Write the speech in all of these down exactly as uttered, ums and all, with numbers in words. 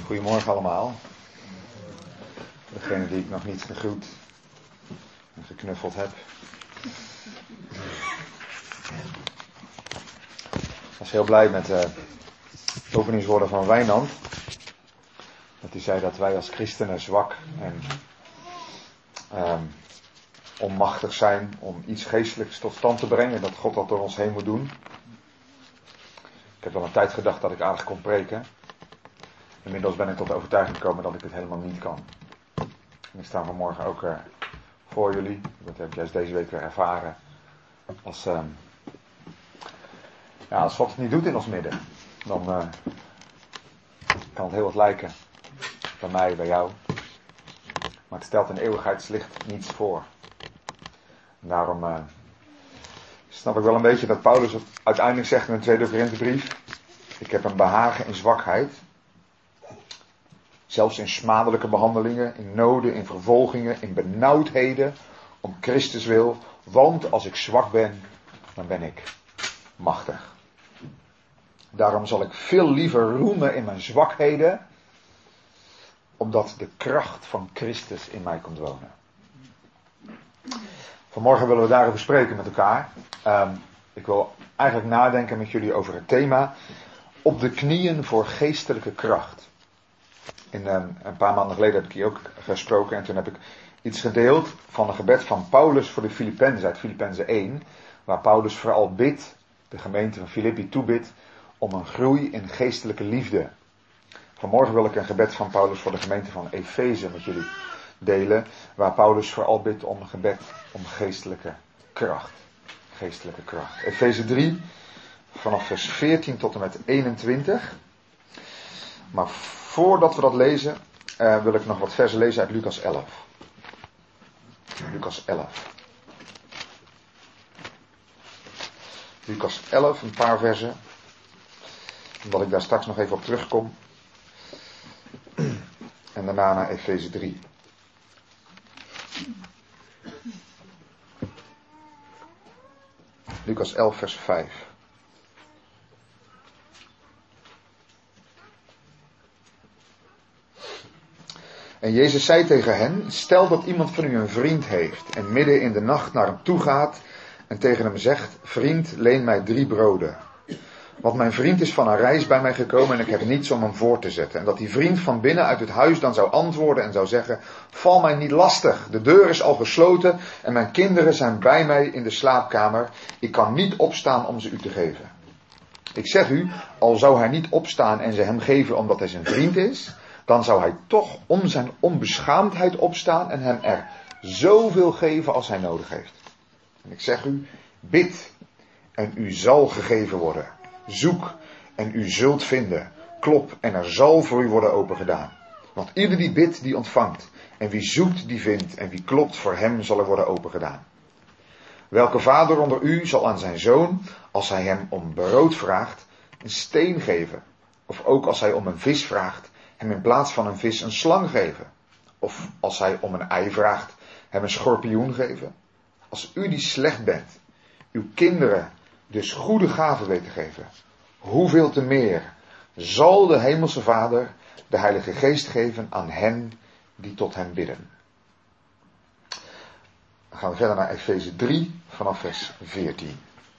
Goedemorgen allemaal. Degene die ik nog niet gegroet en geknuffeld heb. Ik was heel blij met de openingswoorden van Wijnand. Dat hij zei dat wij als christenen zwak en um, onmachtig zijn om iets geestelijks tot stand te brengen. Dat God dat door ons heen moet doen. Ik heb wel een tijd gedacht dat ik aardig kon preken. Inmiddels ben ik tot de overtuiging gekomen dat ik het helemaal niet kan. En ik sta vanmorgen ook uh, voor jullie. Dat heb ik juist deze week weer ervaren. Als, uh, ja, als God het niet doet in ons midden, dan uh, kan het heel wat lijken. Bij mij, bij jou. Maar het stelt in eeuwigheidslicht niets voor. En daarom uh, snap ik wel een beetje dat Paulus het uiteindelijk zegt in de tweede Korinthebrief. Ik heb een behagen in zwakheid. Zelfs in smadelijke behandelingen, in noden, in vervolgingen, in benauwdheden, om Christus wil. Want als ik zwak ben, dan ben ik machtig. Daarom zal ik veel liever roemen in mijn zwakheden, omdat de kracht van Christus in mij komt wonen. Vanmorgen willen we daarover spreken met elkaar. Um, ik wil eigenlijk nadenken met jullie over het thema op de knieën voor geestelijke kracht. In, um, een paar maanden geleden heb ik hier ook gesproken en toen heb ik iets gedeeld van een gebed van Paulus voor de Filippenzen uit Filippenzen één. Waar Paulus vooral bidt, de gemeente van Filippi toebidt, om een groei in geestelijke liefde. Vanmorgen wil ik een gebed van Paulus voor de gemeente van Efeze met jullie delen. Waar Paulus vooral bidt om een gebed om geestelijke kracht. Geestelijke kracht. Efeze drie, vanaf vers veertien tot en met eenentwintig. Maar voordat we dat lezen, uh, wil ik nog wat versen lezen uit Lucas elf. Lucas elf. Lucas elf, een paar versen. Omdat ik daar straks nog even op terugkom. En daarna naar Efeze drie. Lucas elf, vers vijf. En Jezus zei tegen hen, stel dat iemand van u een vriend heeft en midden in de nacht naar hem toe gaat en tegen hem zegt, vriend, leen mij drie broden. Want mijn vriend is van een reis bij mij gekomen en ik heb niets om hem voor te zetten. En dat die vriend van binnen uit het huis dan zou antwoorden en zou zeggen, val mij niet lastig, de deur is al gesloten en mijn kinderen zijn bij mij in de slaapkamer. Ik kan niet opstaan om ze u te geven. Ik zeg u, al zou hij niet opstaan en ze hem geven omdat hij zijn vriend is, dan zou hij toch om zijn onbeschaamdheid opstaan en hem er zoveel geven als hij nodig heeft. En ik zeg u, bid en u zal gegeven worden. Zoek en u zult vinden. Klop en er zal voor u worden opengedaan. Want ieder die bidt, die ontvangt. En wie zoekt, die vindt. En wie klopt, voor hem zal er worden opengedaan. Welke vader onder u zal aan zijn zoon, als hij hem om brood vraagt, een steen geven? Of ook als hij om een vis vraagt, hem in plaats van een vis een slang geven? Of als hij om een ei vraagt, hem een schorpioen geven? Als u die slecht bent, uw kinderen dus goede gaven weet te geven, hoeveel te meer zal de Hemelse Vader de Heilige Geest geven aan hen die tot hem bidden. Dan gaan we verder naar Efeze drie vanaf vers veertien.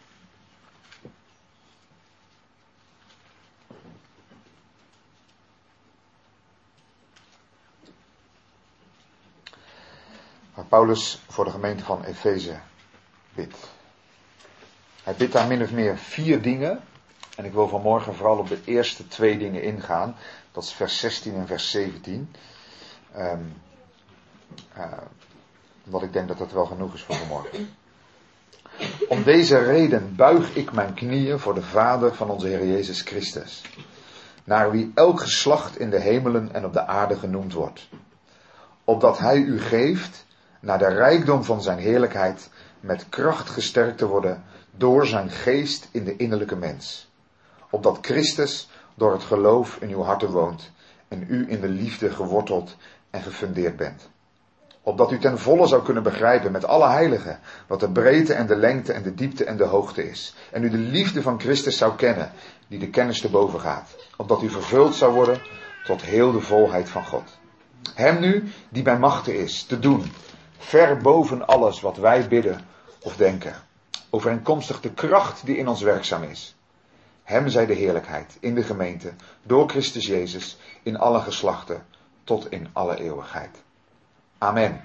Waar Paulus voor de gemeente van Efeze bidt. Hij bidt daar min of meer vier dingen. En ik wil vanmorgen vooral op de eerste twee dingen ingaan. Dat is vers zestien en vers zeventien. Um, uh, wat ik denk dat dat wel genoeg is voor vanmorgen. Om deze reden buig ik mijn knieën voor de Vader van onze Heer Jezus Christus. Naar wie elk geslacht in de hemelen en op de aarde genoemd wordt. Opdat hij u geeft, naar de rijkdom van zijn heerlijkheid, met kracht gesterkt te worden door zijn geest in de innerlijke mens. Opdat Christus door het geloof in uw harten woont en u in de liefde geworteld en gefundeerd bent. Opdat u ten volle zou kunnen begrijpen met alle heiligen wat de breedte en de lengte en de diepte en de hoogte is. En u de liefde van Christus zou kennen, die de kennis te boven gaat. Opdat u vervuld zou worden tot tot heel de volheid van God. Hem nu, die bij machte is, te doen, ver boven alles wat wij bidden of denken, overeenkomstig de kracht die in ons werkzaam is. Hem zij de heerlijkheid in de gemeente, door Christus Jezus, in alle geslachten, tot in alle eeuwigheid. Amen.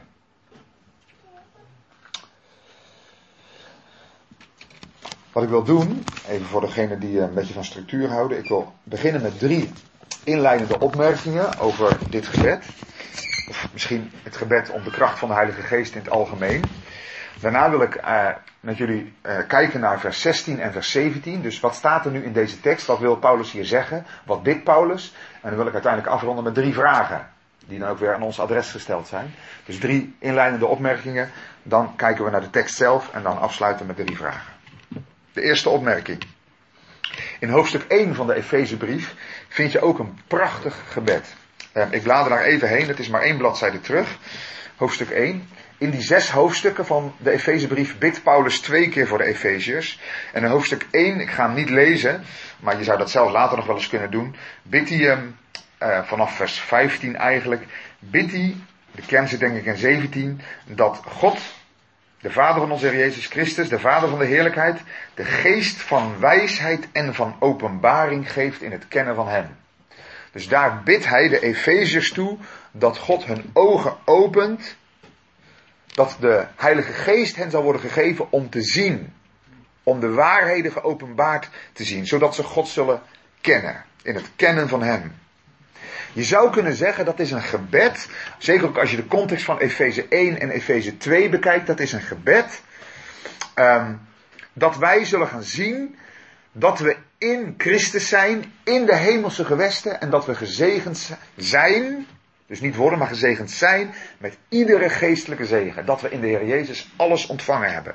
Wat ik wil doen, even voor degenen die een beetje van structuur houden, ik wil beginnen met drie inleidende opmerkingen over dit gebed. Of misschien het gebed om de kracht van de Heilige Geest in het algemeen. Daarna wil ik uh, met jullie uh, kijken naar vers zestien en vers zeventien. Dus wat staat er nu in deze tekst? Wat wil Paulus hier zeggen? Wat bidt Paulus? En dan wil ik uiteindelijk afronden met drie vragen. Die dan ook weer aan ons adres gesteld zijn. Dus drie inleidende opmerkingen. Dan kijken we naar de tekst zelf en dan afsluiten met drie vragen. De eerste opmerking. In hoofdstuk één van de Efezebrief vind je ook een prachtig gebed. Uh, ik blader daar even heen, het is maar één bladzijde terug. Hoofdstuk één. In die zes hoofdstukken van de Efezebrief bidt Paulus twee keer voor de Efeziërs. En in hoofdstuk één, ik ga hem niet lezen, maar je zou dat zelf later nog wel eens kunnen doen. Bidt hij hem, uh, vanaf vers vijftien eigenlijk, bidt hij, de kern zit denk ik in zeventien, dat God, de Vader van onze Heer Jezus Christus, de Vader van de heerlijkheid, de geest van wijsheid en van openbaring geeft in het kennen van hem. Dus daar bidt hij de Efeziërs toe dat God hun ogen opent, dat de Heilige Geest hen zal worden gegeven om te zien, om de waarheden geopenbaard te zien, zodat ze God zullen kennen, in het kennen van hem. Je zou kunnen zeggen dat is een gebed, zeker ook als je de context van Efeze één en Efeze twee bekijkt, dat is een gebed, um, dat wij zullen gaan zien dat we in Christus zijn, in de hemelse gewesten, en dat we gezegend zijn, dus niet worden, maar gezegend zijn met iedere geestelijke zegen. Dat we in de Heer Jezus alles ontvangen hebben.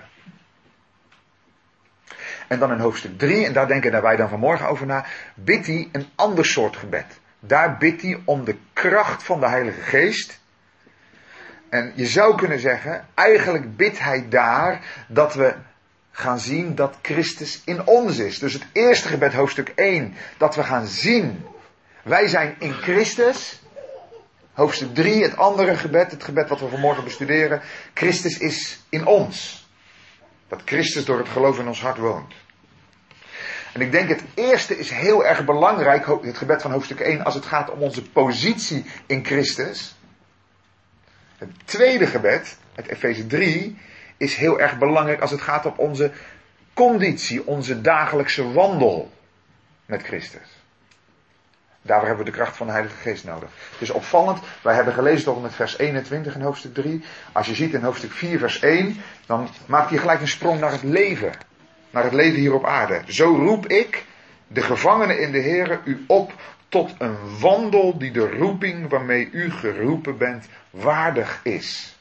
En dan in hoofdstuk drie, en daar denken wij dan vanmorgen over na, bidt hij een ander soort gebed. Daar bidt hij om de kracht van de Heilige Geest. En je zou kunnen zeggen, eigenlijk bidt hij daar dat we gaan zien dat Christus in ons is. Dus het eerste gebed, hoofdstuk één, dat we gaan zien, wij zijn in Christus. Hoofdstuk drie, het andere gebed, het gebed wat we vanmorgen bestuderen. Christus is in ons. Dat Christus door het geloof in ons hart woont. En ik denk het eerste is heel erg belangrijk, het gebed van hoofdstuk één, als het gaat om onze positie in Christus. Het tweede gebed, het Efeze drie, is heel erg belangrijk als het gaat om onze conditie, onze dagelijkse wandel met Christus. Daarvoor hebben we de kracht van de Heilige Geest nodig. Het is opvallend, wij hebben gelezen tot en met vers eenentwintig in hoofdstuk drie. Als je ziet in hoofdstuk vier vers één, dan maakt hij gelijk een sprong naar het leven. Naar het leven hier op aarde. Zo roep ik, de gevangenen in de Here, u op tot een wandel die de roeping waarmee u geroepen bent waardig is.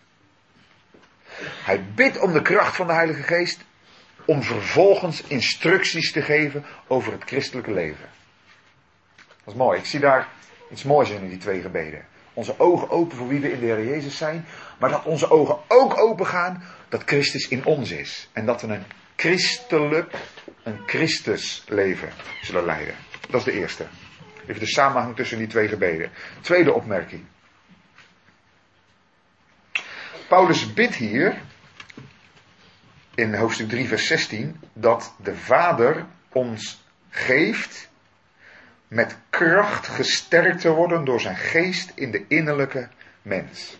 Hij bidt om de kracht van de Heilige Geest om vervolgens instructies te geven over het christelijke leven. Dat is mooi. Ik zie daar iets moois in, in die twee gebeden. Onze ogen open voor wie we in de Heer Jezus zijn. Maar dat onze ogen ook open gaan dat Christus in ons is. En dat we een christelijk, een Christusleven zullen leiden. Dat is de eerste. Even de samenhang tussen die twee gebeden. Tweede opmerking. Paulus bidt hier, in hoofdstuk drie vers zestien, dat de Vader ons geeft met kracht gesterkt te worden door zijn geest in de innerlijke mens.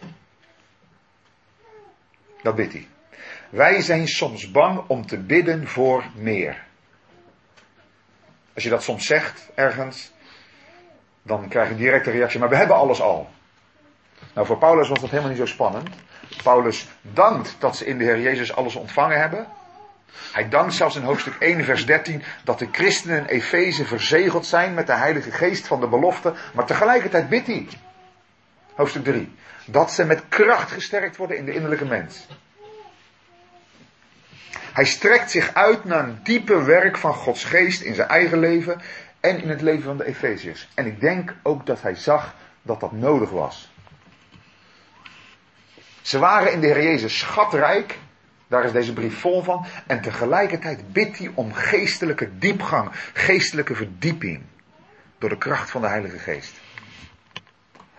Dat bidt hij. Wij zijn soms bang om te bidden voor meer. Als je dat soms zegt ergens, dan krijg je direct een reactie, maar we hebben alles al. Nou, voor Paulus was dat helemaal niet zo spannend. Paulus dankt dat ze in de Heer Jezus alles ontvangen hebben. Hij dankt zelfs in hoofdstuk één vers dertien dat de christenen in Efeze verzegeld zijn met de Heilige Geest van de belofte. Maar tegelijkertijd bidt hij, hoofdstuk drie, dat ze met kracht gesterkt worden in de innerlijke mens. Hij strekt zich uit naar een diepe werk van Gods Geest in zijn eigen leven en in het leven van de Efeziërs. En ik denk ook dat hij zag dat dat nodig was. Ze waren in de Heer Jezus schatrijk. Daar is deze brief vol van. En tegelijkertijd bidt hij om geestelijke diepgang. Geestelijke verdieping. Door de kracht van de Heilige Geest.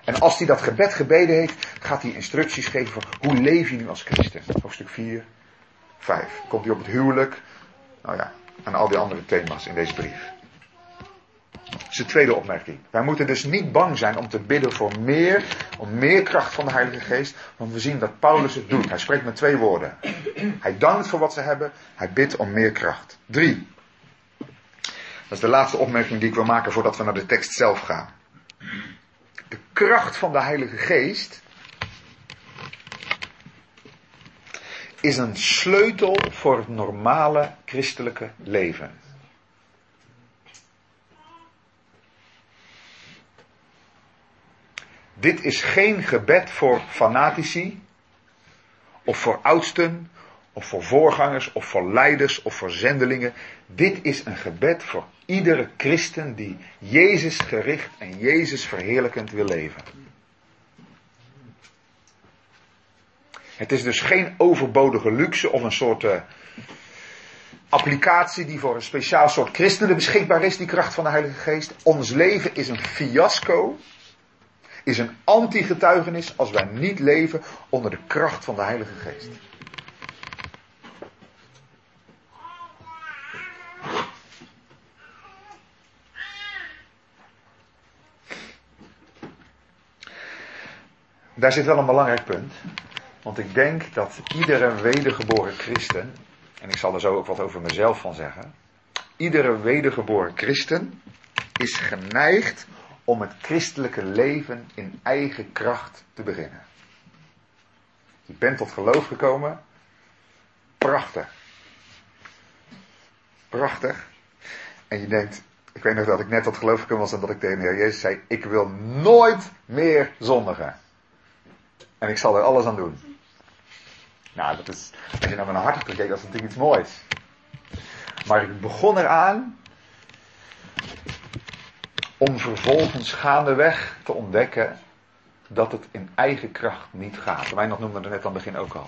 En als hij dat gebed gebeden heeft, gaat hij instructies geven van hoe leef je nu als christen. Hoofdstuk vier, vijf. Komt hij op het huwelijk. Nou ja, en al die andere thema's in deze brief. Dat is de tweede opmerking. Wij moeten dus niet bang zijn om te bidden voor meer, om meer kracht van de Heilige Geest. Want we zien dat Paulus het doet. Hij spreekt met twee woorden. Hij dankt voor wat ze hebben. Hij bidt om meer kracht. Drie. Dat is de laatste opmerking die ik wil maken voordat we naar de tekst zelf gaan. De kracht van de Heilige Geest is een sleutel voor het normale christelijke leven. Dit is geen gebed voor fanatici, of voor oudsten, of voor voorgangers, of voor leiders, of voor zendelingen. Dit is een gebed voor iedere christen die Jezus gericht en Jezus verheerlijkend wil leven. Het is dus geen overbodige luxe of een soort uh, applicatie die voor een speciaal soort christenen beschikbaar is, die kracht van de Heilige Geest. Ons leven is een fiasco, is een anti-getuigenis als wij niet leven onder de kracht van de Heilige Geest. Daar zit wel een belangrijk punt. Want ik denk dat iedere wedergeboren christen, en ik zal er zo ook wat over mezelf van zeggen. Iedere wedergeboren christen is geneigd om het christelijke leven in eigen kracht te beginnen. Je bent tot geloof gekomen. Prachtig. Prachtig. En je denkt, ik weet nog dat ik net tot geloof gekomen was en dat ik tegen de Heer Jezus zei, ik wil nooit meer zondigen. En ik zal er alles aan doen. Nou, dat is, als je naar mijn hart hebt gekeken, dat is natuurlijk iets moois. Maar ik begon eraan om vervolgens gaandeweg te ontdekken dat het in eigen kracht niet gaat. Wij nog noemden het net aan het begin ook al.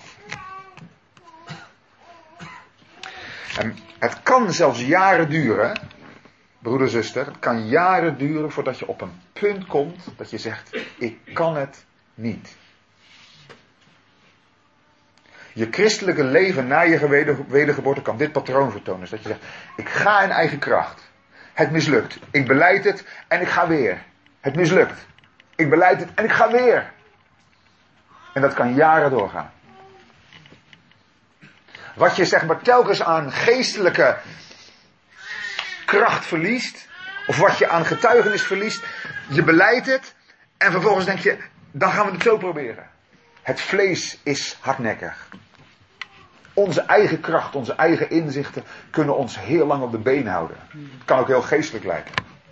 En het kan zelfs jaren duren, broeder, zuster, het kan jaren duren voordat je op een punt komt dat je zegt, ik kan het niet. Je christelijke leven na je wedergeboorte kan dit patroon vertonen. Dus dat je zegt, ik ga in eigen kracht. Het mislukt. Ik belijd het en ik ga weer. Het mislukt. Ik belijd het en ik ga weer. En dat kan jaren doorgaan. Wat je zeg maar telkens aan geestelijke kracht verliest, of wat je aan getuigenis verliest, je belijdt het en vervolgens denk je, dan gaan we het zo proberen. Het vlees is hardnekkig. Onze eigen kracht, onze eigen inzichten kunnen ons heel lang op de been houden. Het kan ook heel geestelijk lijken.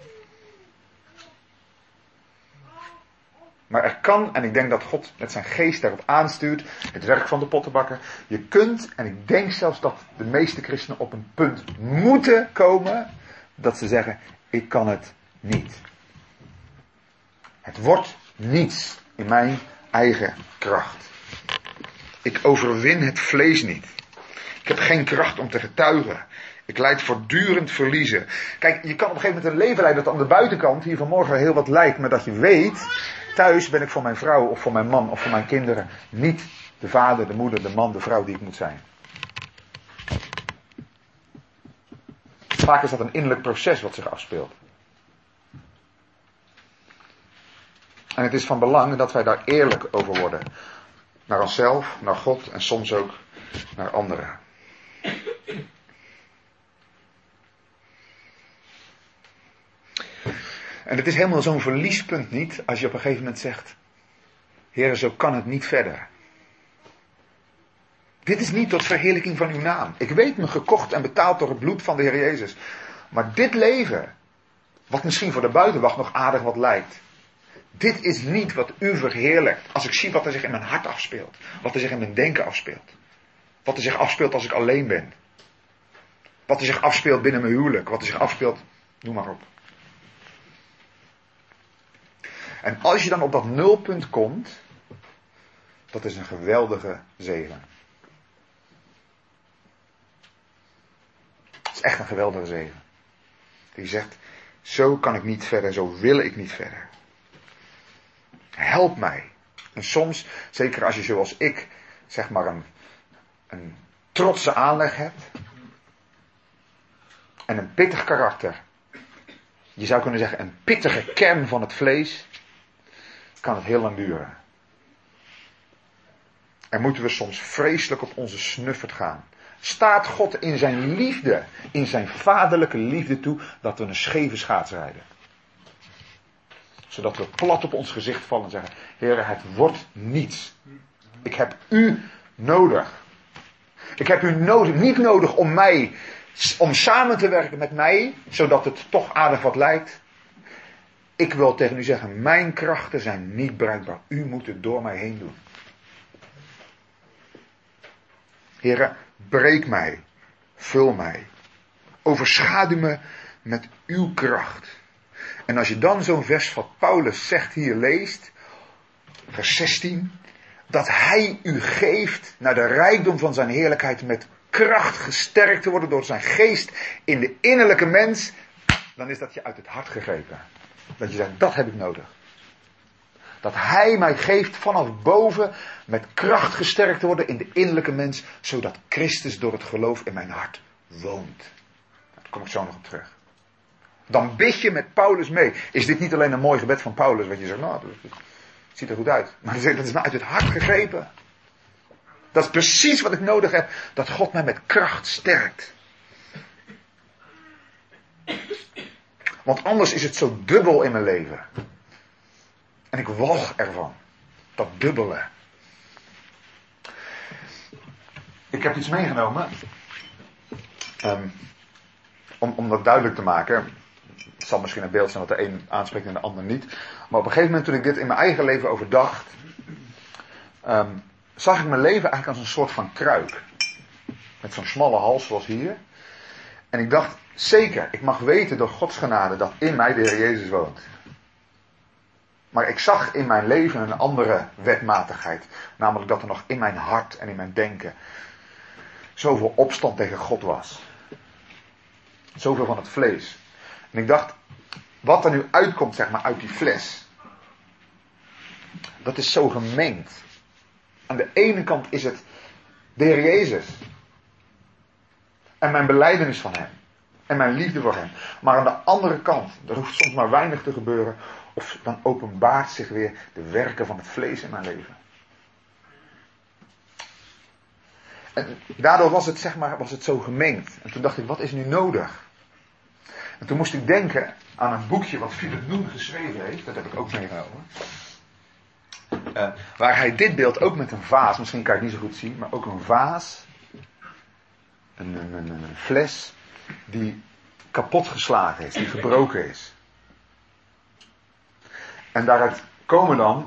Maar er kan, en ik denk dat God met zijn geest daarop aanstuurt, het werk van de pottenbakker. Je kunt, en ik denk zelfs dat de meeste christenen op een punt moeten komen, dat ze zeggen, ik kan het niet. Het wordt niets in mijn eigen kracht. Ik overwin het vlees niet. Ik heb geen kracht om te getuigen. Ik lijd voortdurend verliezen. Kijk, je kan op een gegeven moment een leven leiden dat aan de buitenkant hier vanmorgen heel wat lijkt. Maar dat je weet, thuis ben ik voor mijn vrouw of voor mijn man of voor mijn kinderen niet de vader, de moeder, de man, de vrouw die ik moet zijn. Vaak is dat een innerlijk proces wat zich afspeelt. En het is van belang dat wij daar eerlijk over worden. Naar onszelf, naar God en soms ook naar anderen. En het is helemaal zo'n verliespunt niet als je op een gegeven moment zegt, Heere, zo kan het niet verder. Dit is niet tot verheerlijking van uw naam. Ik weet me gekocht en betaald door het bloed van de Heer Jezus. Maar dit leven, wat misschien voor de buitenwacht nog aardig wat lijkt, dit is niet wat u verheerlijkt. Als ik zie wat er zich in mijn hart afspeelt. Wat er zich in mijn denken afspeelt. Wat er zich afspeelt als ik alleen ben. Wat er zich afspeelt binnen mijn huwelijk. Wat er zich afspeelt, noem maar op. En als je dan op dat nulpunt komt, dat is een geweldige zegen. Dat is echt een geweldige zegen. Die zegt, zo kan ik niet verder, zo wil ik niet verder. Help mij. En soms, zeker als je zoals ik, zeg maar een, een trotse aanleg hebt. En een pittig karakter. Je zou kunnen zeggen een pittige kern van het vlees. Kan het heel lang duren. En moeten we soms vreselijk op onze snuffert gaan. Staat God in zijn liefde, in zijn vaderlijke liefde toe, dat we een scheve schaats rijden. Zodat we plat op ons gezicht vallen en zeggen, Heer, het wordt niets. Ik heb u nodig. Ik heb u nodig, niet nodig om mij, om samen te werken met mij, zodat het toch aardig wat lijkt. Ik wil tegen u zeggen, mijn krachten zijn niet bruikbaar. U moet het door mij heen doen. Heere, breek mij, vul mij, overschaduw me met uw kracht. En als je dan zo'n vers wat Paulus zegt hier leest, vers zestien, dat hij u geeft naar de rijkdom van zijn heerlijkheid met kracht gesterkt te worden door zijn geest in de innerlijke mens, dan is dat je uit het hart gegrepen. Dat je zegt, dat heb ik nodig. Dat hij mij geeft vanaf boven met kracht gesterkt te worden in de innerlijke mens, zodat Christus door het geloof in mijn hart woont. Daar kom ik zo nog op terug. Dan bid je met Paulus mee. Is dit niet alleen een mooi gebed van Paulus, wat je zegt, nou, het ziet er goed uit. Maar dat is nou uit het hart gegrepen. Dat is precies wat ik nodig heb, dat God mij met kracht sterkt. Want anders is het zo dubbel in mijn leven. En ik walg ervan. Dat dubbele. Ik heb iets meegenomen. Um, om, om dat duidelijk te maken. Het zal misschien een beeld zijn dat de een aanspreekt en de ander niet. Maar op een gegeven moment toen ik dit in mijn eigen leven overdacht. Um, zag ik mijn leven eigenlijk als een soort van kruik. Met zo'n smalle hals zoals hier. En ik dacht, zeker, ik mag weten door Gods genade dat in mij de Heer Jezus woont. Maar ik zag in mijn leven een andere wetmatigheid. Namelijk dat er nog in mijn hart en in mijn denken zoveel opstand tegen God was. Zoveel van het vlees. En ik dacht, wat er nu uitkomt, zeg maar, uit die fles. Dat is zo gemengd. Aan de ene kant is het de Heer Jezus. En mijn belijdenis van hem. En mijn liefde voor hem. Maar aan de andere kant, er hoeft soms maar weinig te gebeuren. Of dan openbaart zich weer de werken van het vlees in mijn leven. En daardoor was het, zeg maar, was het zo gemengd. En toen dacht ik, wat is nu nodig? En toen moest ik denken aan een boekje wat Philip Noen geschreven heeft. Dat heb ik ook meegenomen. Uh, waar hij dit beeld ook met een vaas, misschien kan je het niet zo goed zien, maar ook een vaas. Een, een, een, een fles die kapot geslagen is, die gebroken is. En daaruit komen dan,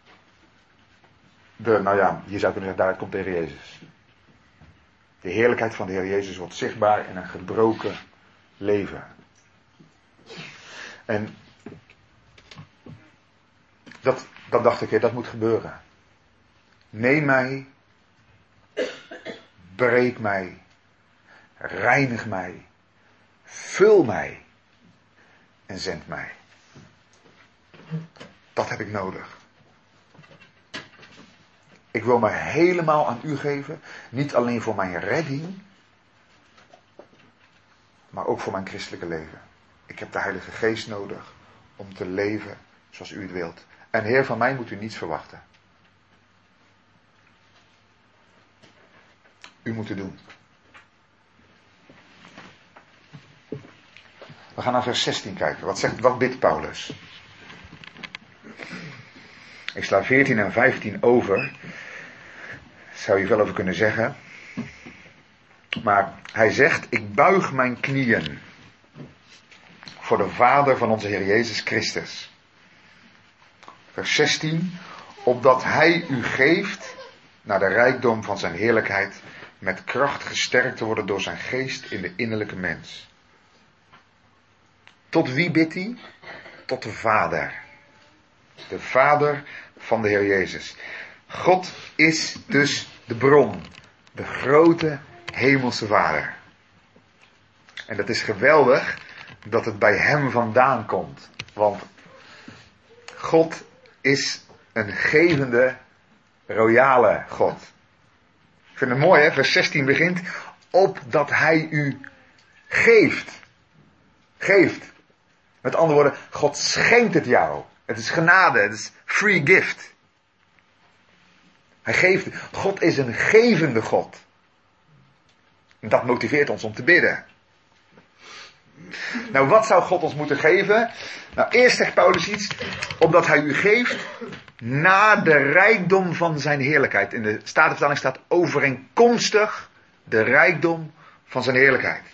de, nou ja, je zou kunnen zeggen, daaruit komt de Heer Jezus. De heerlijkheid van de Heer Jezus wordt zichtbaar in een gebroken leven. En dat, dat dacht ik, hè, dat moet gebeuren. Neem mij, breek mij, reinig mij, vul mij en zend mij. Dat heb ik nodig. Ik wil me helemaal aan u geven, niet alleen voor mijn redding, maar ook voor mijn christelijke leven. Ik heb de Heilige Geest nodig om te leven zoals u het wilt. En Heer, van mij moet u niets verwachten. U moet het doen. We gaan naar vers zestien kijken. Wat zegt, wat bidt Paulus? Ik sla veertien en vijftien over. Zou je wel over kunnen zeggen. Maar hij zegt, ik buig mijn knieën voor de Vader van onze Heer Jezus Christus. Vers zestien. Opdat hij u geeft naar de rijkdom van zijn heerlijkheid met kracht gesterkt te worden door zijn geest in de innerlijke mens. Tot wie bidt hij? Tot de Vader. De Vader van de Heer Jezus. God is dus de bron. De grote hemelse Vader. En dat is geweldig dat het bij hem vandaan komt. Want God is een gevende, royale God. Ik vind het mooi, hè? Vers zestien begint, opdat hij u geeft. Geeft. Met andere woorden, God schenkt het jou. Het is genade, het is free gift. Hij geeft. God is een gevende God. En dat motiveert ons om te bidden. Nou, wat zou God ons moeten geven? Nou, eerst zegt Paulus iets, opdat hij u geeft naar de rijkdom van zijn heerlijkheid. In de Statenvertaling staat overeenkomstig de rijkdom van zijn heerlijkheid.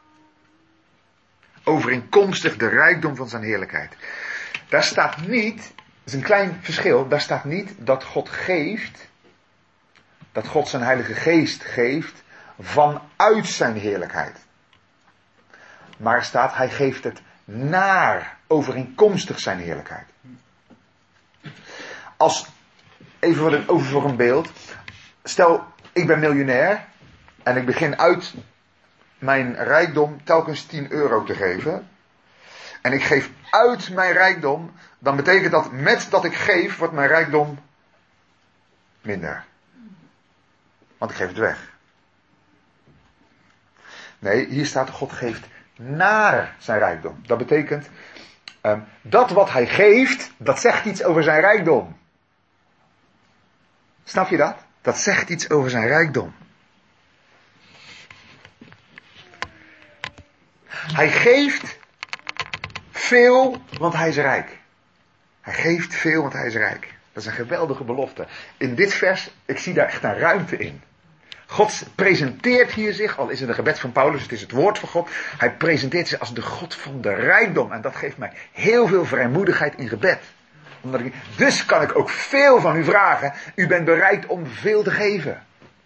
Overeenkomstig de rijkdom van zijn heerlijkheid. Daar staat niet, dat is een klein verschil, daar staat niet dat God geeft, dat God zijn Heilige Geest geeft vanuit zijn heerlijkheid. Maar er staat, hij geeft het naar, overeenkomstig zijn heerlijkheid. Als, even voor een, over voor een beeld, stel ik ben miljonair en ik begin uit mijn rijkdom telkens tien euro te geven. En ik geef uit mijn rijkdom, dan betekent dat met dat ik geef, wordt mijn rijkdom minder. Want ik geef het weg. Nee, hier staat God geeft naar zijn rijkdom. Dat betekent, um, dat wat hij geeft, dat zegt iets over zijn rijkdom. Snap je dat? Dat zegt iets over zijn rijkdom. Hij geeft veel, want hij is rijk. Hij geeft veel, want hij is rijk. Dat is een geweldige belofte. In dit vers, ik zie daar echt een ruimte in. God presenteert hier zich, al is het een gebed van Paulus, het is het woord van God. Hij presenteert zich als de God van de rijkdom. En dat geeft mij heel veel vrijmoedigheid in gebed. Omdat ik, dus kan ik ook veel van u vragen. U bent bereid om veel te geven.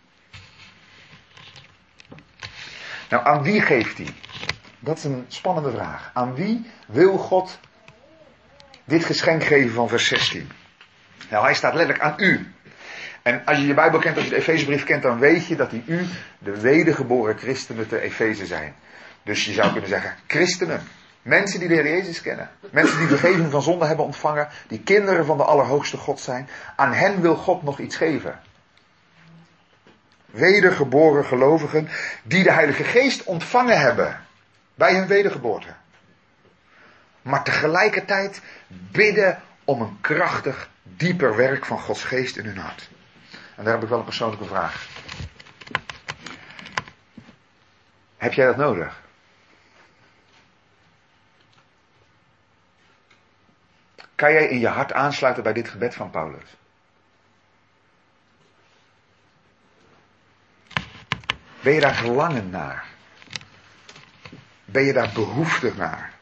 Nou, aan wie geeft hij? Dat is een spannende vraag. Aan wie wil God dit geschenk geven van vers zestien? Nou, hij staat letterlijk aan u. En als je je Bijbel kent, als je de Efezebrief kent, dan weet je dat die u de wedergeboren christenen te Efeze zijn. Dus je zou kunnen zeggen, christenen. Mensen die de Heer Jezus kennen. Mensen die vergeving van zonde hebben ontvangen. Die kinderen van de Allerhoogste God zijn. Aan hen wil God nog iets geven. Wedergeboren gelovigen die de Heilige Geest ontvangen hebben. Bij hun wedergeboorte. Maar tegelijkertijd bidden om een krachtig, dieper werk van Gods Geest in hun hart. En daar heb ik wel een persoonlijke vraag. Heb jij dat nodig? Kan jij in je hart aansluiten bij dit gebed van Paulus? Ben je daar verlangend naar? Ben je daar behoeftig naar?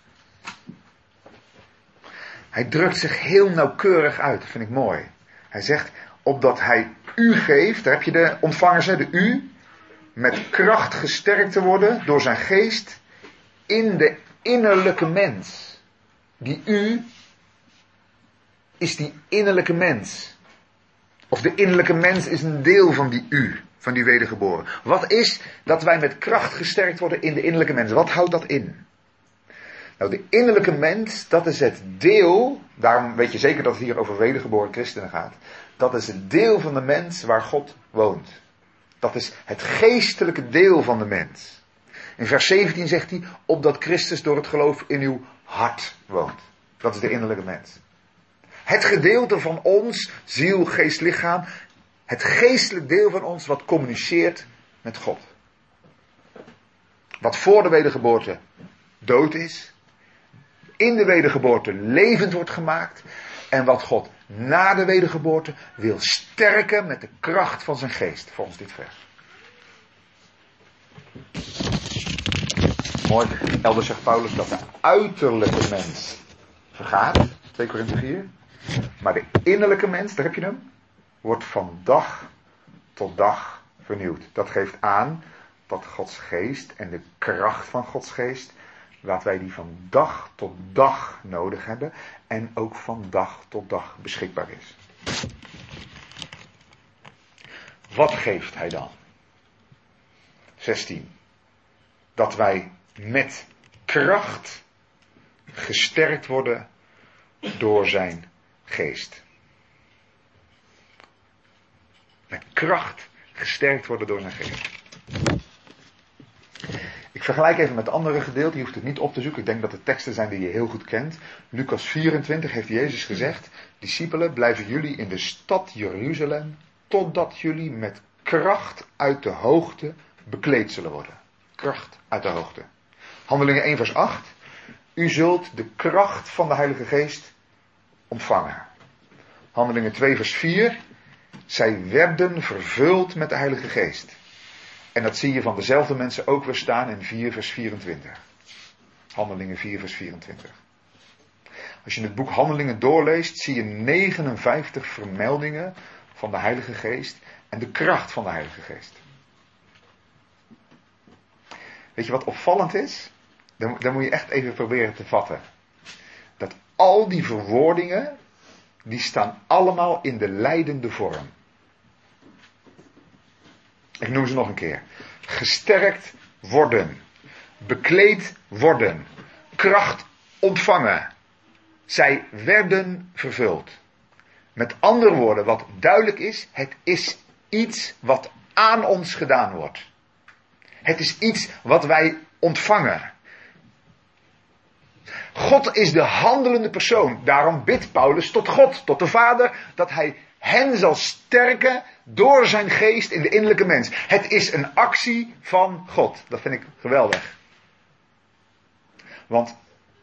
Hij drukt zich heel nauwkeurig uit, dat vind ik mooi. Hij zegt, opdat hij u geeft, daar heb je de ontvangers, de u, met kracht gesterkt te worden door zijn geest in de innerlijke mens. Die u is die innerlijke mens. Of de innerlijke mens is een deel van die u, van die wedergeboren. Wat is dat wij met kracht gesterkt worden in de innerlijke mens? Wat houdt dat in? Nou, de innerlijke mens, dat is het deel, daarom weet je zeker dat het hier over wedergeboren christenen gaat. Dat is het deel van de mens waar God woont. Dat is het geestelijke deel van de mens. In vers zeventien zegt hij, opdat Christus door het geloof in uw hart woont. Dat is de innerlijke mens. Het gedeelte van ons, ziel, geest, lichaam, het geestelijk deel van ons wat communiceert met God. Wat voor de wedergeboorte dood is, in de wedergeboorte levend wordt gemaakt en wat God na de wedergeboorte wil sterken met de kracht van zijn geest, volgens dit vers. Mooi, elders zegt Paulus dat de uiterlijke mens vergaat, twee Korinthe vier, maar de innerlijke mens, daar heb je hem, wordt van dag tot dag vernieuwd. Dat geeft aan dat Gods geest en de kracht van Gods geest, dat wij die van dag tot dag nodig hebben en ook van dag tot dag beschikbaar is. Wat geeft hij dan? zestien. Dat wij met kracht gesterkt worden door zijn geest. met kracht gesterkt worden door zijn geest. Ik vergelijk even met andere gedeelten, je hoeft het niet op te zoeken. Ik denk dat het teksten zijn die je heel goed kent. Lucas vierentwintig heeft Jezus gezegd: discipelen, blijven jullie in de stad Jeruzalem, totdat jullie met kracht uit de hoogte bekleed zullen worden. Kracht uit de hoogte. Handelingen één vers acht. U zult de kracht van de Heilige Geest ontvangen. Handelingen twee vers vier. Zij werden vervuld met de Heilige Geest. En dat zie je van dezelfde mensen ook weer staan in vier vers vierentwintig. Handelingen vier vers vierentwintig. Als je het boek Handelingen doorleest, zie je negenenvijftig vermeldingen van de Heilige Geest en de kracht van de Heilige Geest. Weet je wat opvallend is? Dan, dan moet je echt even proberen te vatten. Dat al die verwoordingen, die staan allemaal in de leidende vorm. Ik noem ze nog een keer. Gesterkt worden. Bekleed worden. Kracht ontvangen. Zij werden vervuld. Met andere woorden, wat duidelijk is, het is iets wat aan ons gedaan wordt. Het is iets wat wij ontvangen. God is de handelende persoon. Daarom bidt Paulus tot God, tot de Vader, dat hij hen zal sterken door zijn geest in de innerlijke mens. Het is een actie van God. Dat vind ik geweldig. Want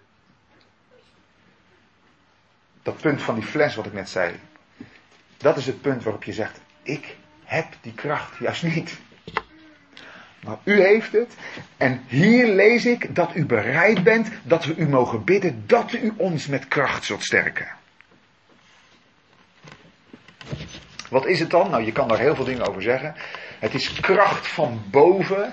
dat punt van die fles wat ik net zei, dat is het punt waarop je zegt, ik heb die kracht juist niet. Maar u heeft het. En hier lees ik dat u bereid bent, dat we u mogen bidden, dat u ons met kracht zult sterken. Wat is het dan? Nou, je kan daar heel veel dingen over zeggen. Het is kracht van boven.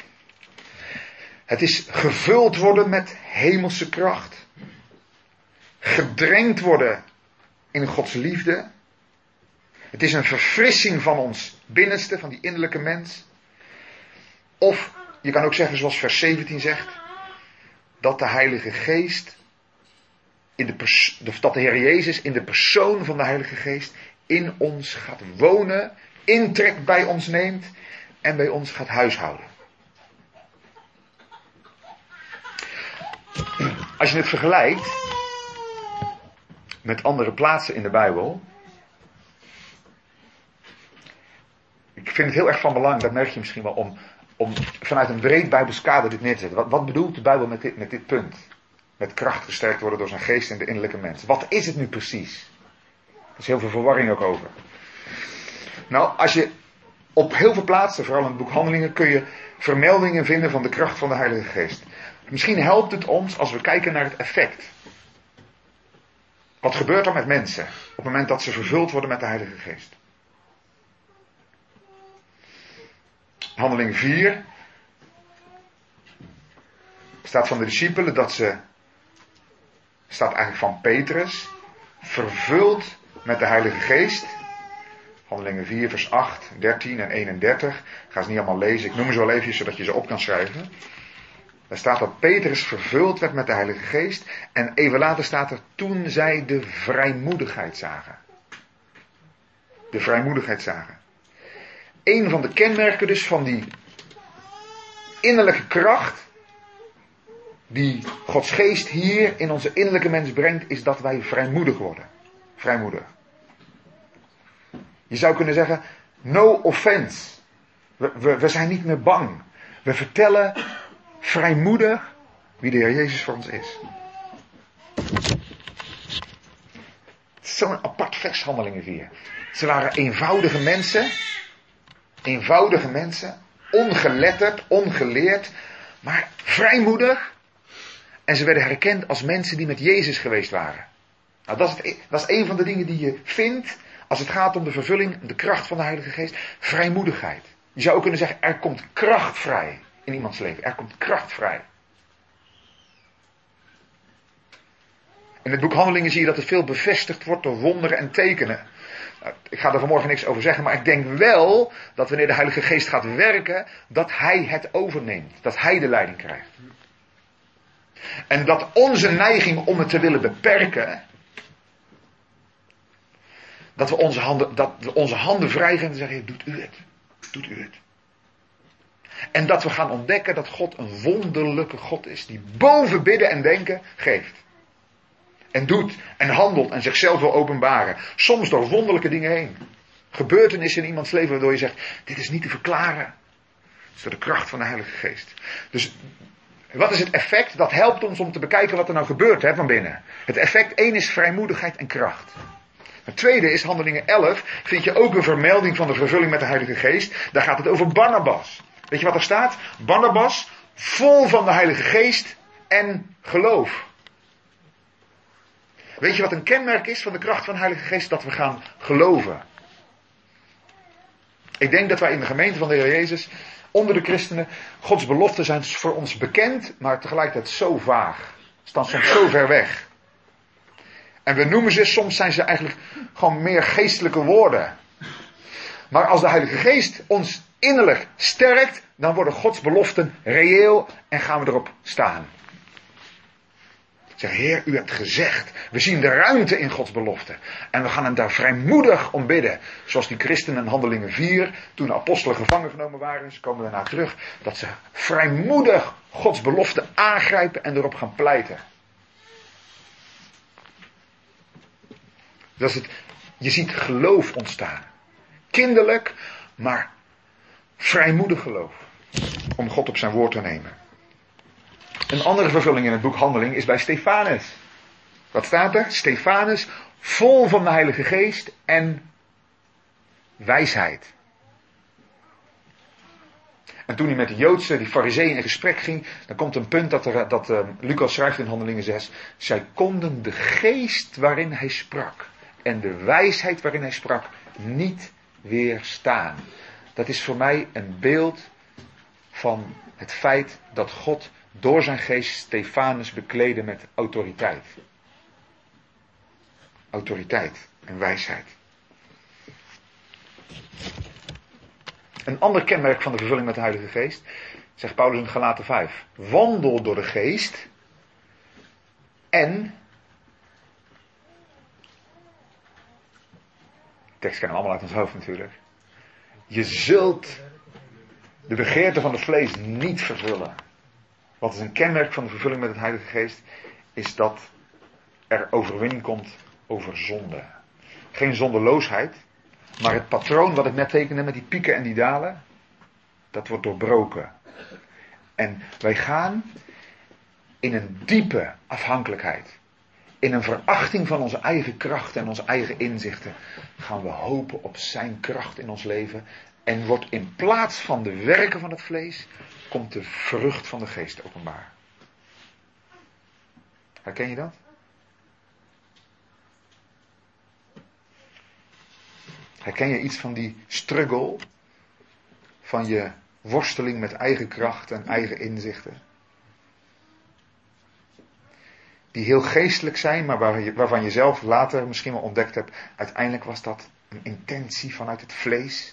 Het is gevuld worden met hemelse kracht. Gedrenkt worden in Gods liefde. Het is een verfrissing van ons binnenste, van die innerlijke mens. Of, je kan ook zeggen zoals vers zeventien zegt, dat de Heilige Geest, in de pers- dat de Heer Jezus in de persoon van de Heilige Geest in ons gaat wonen, intrek bij ons neemt en bij ons gaat huishouden. Als je het vergelijkt met andere plaatsen in de Bijbel, ik vind het heel erg van belang, dat merk je misschien wel, om, om vanuit een breed Bijbels kader dit neer te zetten. Wat, wat bedoelt de Bijbel met dit, met dit punt? Met kracht gesterkt worden door zijn geest in de innerlijke mens. Wat is het nu precies? Er is heel veel verwarring ook over. Nou, als je op heel veel plaatsen, vooral in het boek Handelingen, kun je vermeldingen vinden van de kracht van de Heilige Geest. Misschien helpt het ons als we kijken naar het effect. Wat gebeurt er met mensen op het moment dat ze vervuld worden met de Heilige Geest? Handeling vier staat van de discipelen dat ze, staat eigenlijk van Petrus, vervuld met de Heilige Geest. Handelingen vier vers acht, dertien en eenendertig. Ik ga ze niet allemaal lezen, ik noem ze wel even zodat je ze op kan schrijven. Daar staat dat Petrus vervuld werd met de Heilige Geest. En even later staat er, toen zij de vrijmoedigheid zagen. De vrijmoedigheid zagen. Een van de kenmerken dus van die innerlijke kracht, die Gods Geest hier in onze innerlijke mens brengt, is dat wij vrijmoedig worden. Vrijmoedig. Je zou kunnen zeggen, no offense. We, we, we zijn niet meer bang. We vertellen vrijmoedig wie de Heer Jezus voor ons is. Het is zo'n apart vers, Handelingen vier. Ze waren eenvoudige mensen. Eenvoudige mensen. Ongeletterd, ongeleerd. Maar vrijmoedig. En ze werden herkend als mensen die met Jezus geweest waren. Nou, dat is, het, dat is een van de dingen die je vindt als het gaat om de vervulling, de kracht van de Heilige Geest. Vrijmoedigheid. Je zou ook kunnen zeggen, er komt kracht vrij in iemands leven. Er komt kracht vrij. In het boek Handelingen zie je dat het veel bevestigd wordt door wonderen en tekenen. Nou, ik ga er vanmorgen niks over zeggen, maar ik denk wel dat wanneer de Heilige Geest gaat werken, dat Hij het overneemt. Dat Hij de leiding krijgt. En dat onze neiging om het te willen beperken, Dat we onze handen, dat we onze handen vrijgeven en zeggen, doet u het. Doet u het. En dat we gaan ontdekken dat God een wonderlijke God is. Die boven bidden en denken geeft. En doet en handelt en zichzelf wil openbaren. Soms door wonderlijke dingen heen. Gebeurtenissen in iemands leven waardoor je zegt, dit is niet te verklaren. Het is door de kracht van de Heilige Geest. Dus wat is het effect? Dat helpt ons om te bekijken wat er nou gebeurt hè, van binnen. Het effect één is vrijmoedigheid en kracht. Het tweede is, Handelingen elf, vind je ook een vermelding van de vervulling met de Heilige Geest. Daar gaat het over Barnabas. Weet je wat er staat? Barnabas, vol van de Heilige Geest en geloof. Weet je wat een kenmerk is van de kracht van de Heilige Geest? Dat we gaan geloven. Ik denk dat wij in de gemeente van de Heer Jezus, onder de christenen, Gods beloften zijn voor ons bekend, maar tegelijkertijd zo vaag. Staan soms zo ver weg. En we noemen ze, soms zijn ze eigenlijk gewoon meer geestelijke woorden. Maar als de Heilige Geest ons innerlijk sterkt, dan worden Gods beloften reëel en gaan we erop staan. Zeg, Heer, u hebt gezegd. We zien de ruimte in Gods belofte. En we gaan hem daar vrijmoedig om bidden. Zoals die christenen in Handelingen vier, toen de apostelen gevangen genomen waren, ze komen daarna terug, dat ze vrijmoedig Gods belofte aangrijpen en erop gaan pleiten. Dat is het, je ziet geloof ontstaan. Kinderlijk, maar vrijmoedig geloof. Om God op zijn woord te nemen. Een andere vervulling in het boek Handeling is bij Stefanus. Wat staat er? Stefanus, vol van de Heilige Geest en wijsheid. En toen hij met de Joodse, die Farizeeën in gesprek ging, dan komt een punt dat, er, dat uh, Lucas schrijft in Handelingen zes. Zij konden de geest waarin hij sprak en de wijsheid waarin hij sprak niet weerstaan. Dat is voor mij een beeld van het feit dat God door zijn geest Stefanus bekleedde met autoriteit. Autoriteit en wijsheid. Een ander kenmerk van de vervulling met de Heilige Geest, zegt Paulus in Galaten vijf. Wandel door de geest en, de tekst kennen we allemaal uit ons hoofd natuurlijk, je zult de begeerte van het vlees niet vervullen. Wat is een kenmerk van de vervulling met het Heilige Geest, is dat er overwinning komt over zonde. Geen zondeloosheid, maar het patroon wat ik net tekende met die pieken en die dalen, dat wordt doorbroken. En wij gaan in een diepe afhankelijkheid, in een verachting van onze eigen krachten en onze eigen inzichten, gaan we hopen op zijn kracht in ons leven. En wordt in plaats van de werken van het vlees, komt de vrucht van de geest openbaar. Herken je dat? Herken je iets van die struggle, van je worsteling met eigen kracht en eigen inzichten? Die heel geestelijk zijn, maar waar je, waarvan je zelf later misschien wel ontdekt hebt, uiteindelijk was dat een intentie vanuit het vlees.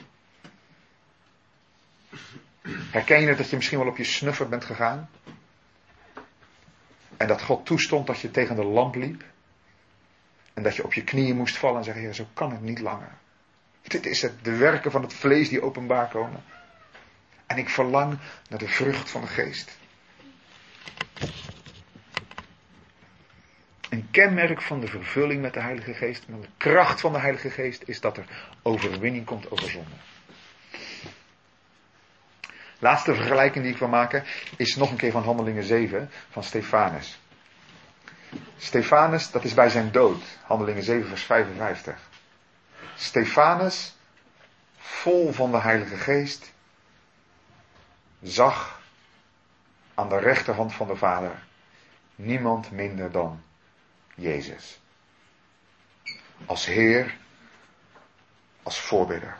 Herken je het dat je misschien wel op je snuffer bent gegaan? En dat God toestond dat je tegen de lamp liep? En dat je op je knieën moest vallen en zeggen, Heer, zo kan het niet langer. Dit is het, de werken van het vlees die openbaar komen. En ik verlang naar de vrucht van de geest. Een kenmerk van de vervulling met de Heilige Geest, van de kracht van de Heilige Geest, is dat er overwinning komt over zonde. Laatste vergelijking die ik wil maken is nog een keer van Handelingen zeven, van Stefanus. Stefanus, dat is bij zijn dood, Handelingen zeven vers vijfenvijftig. Stefanus, vol van de Heilige Geest, zag aan de rechterhand van de Vader niemand minder dan Jezus. Als Heer, als voorbidder.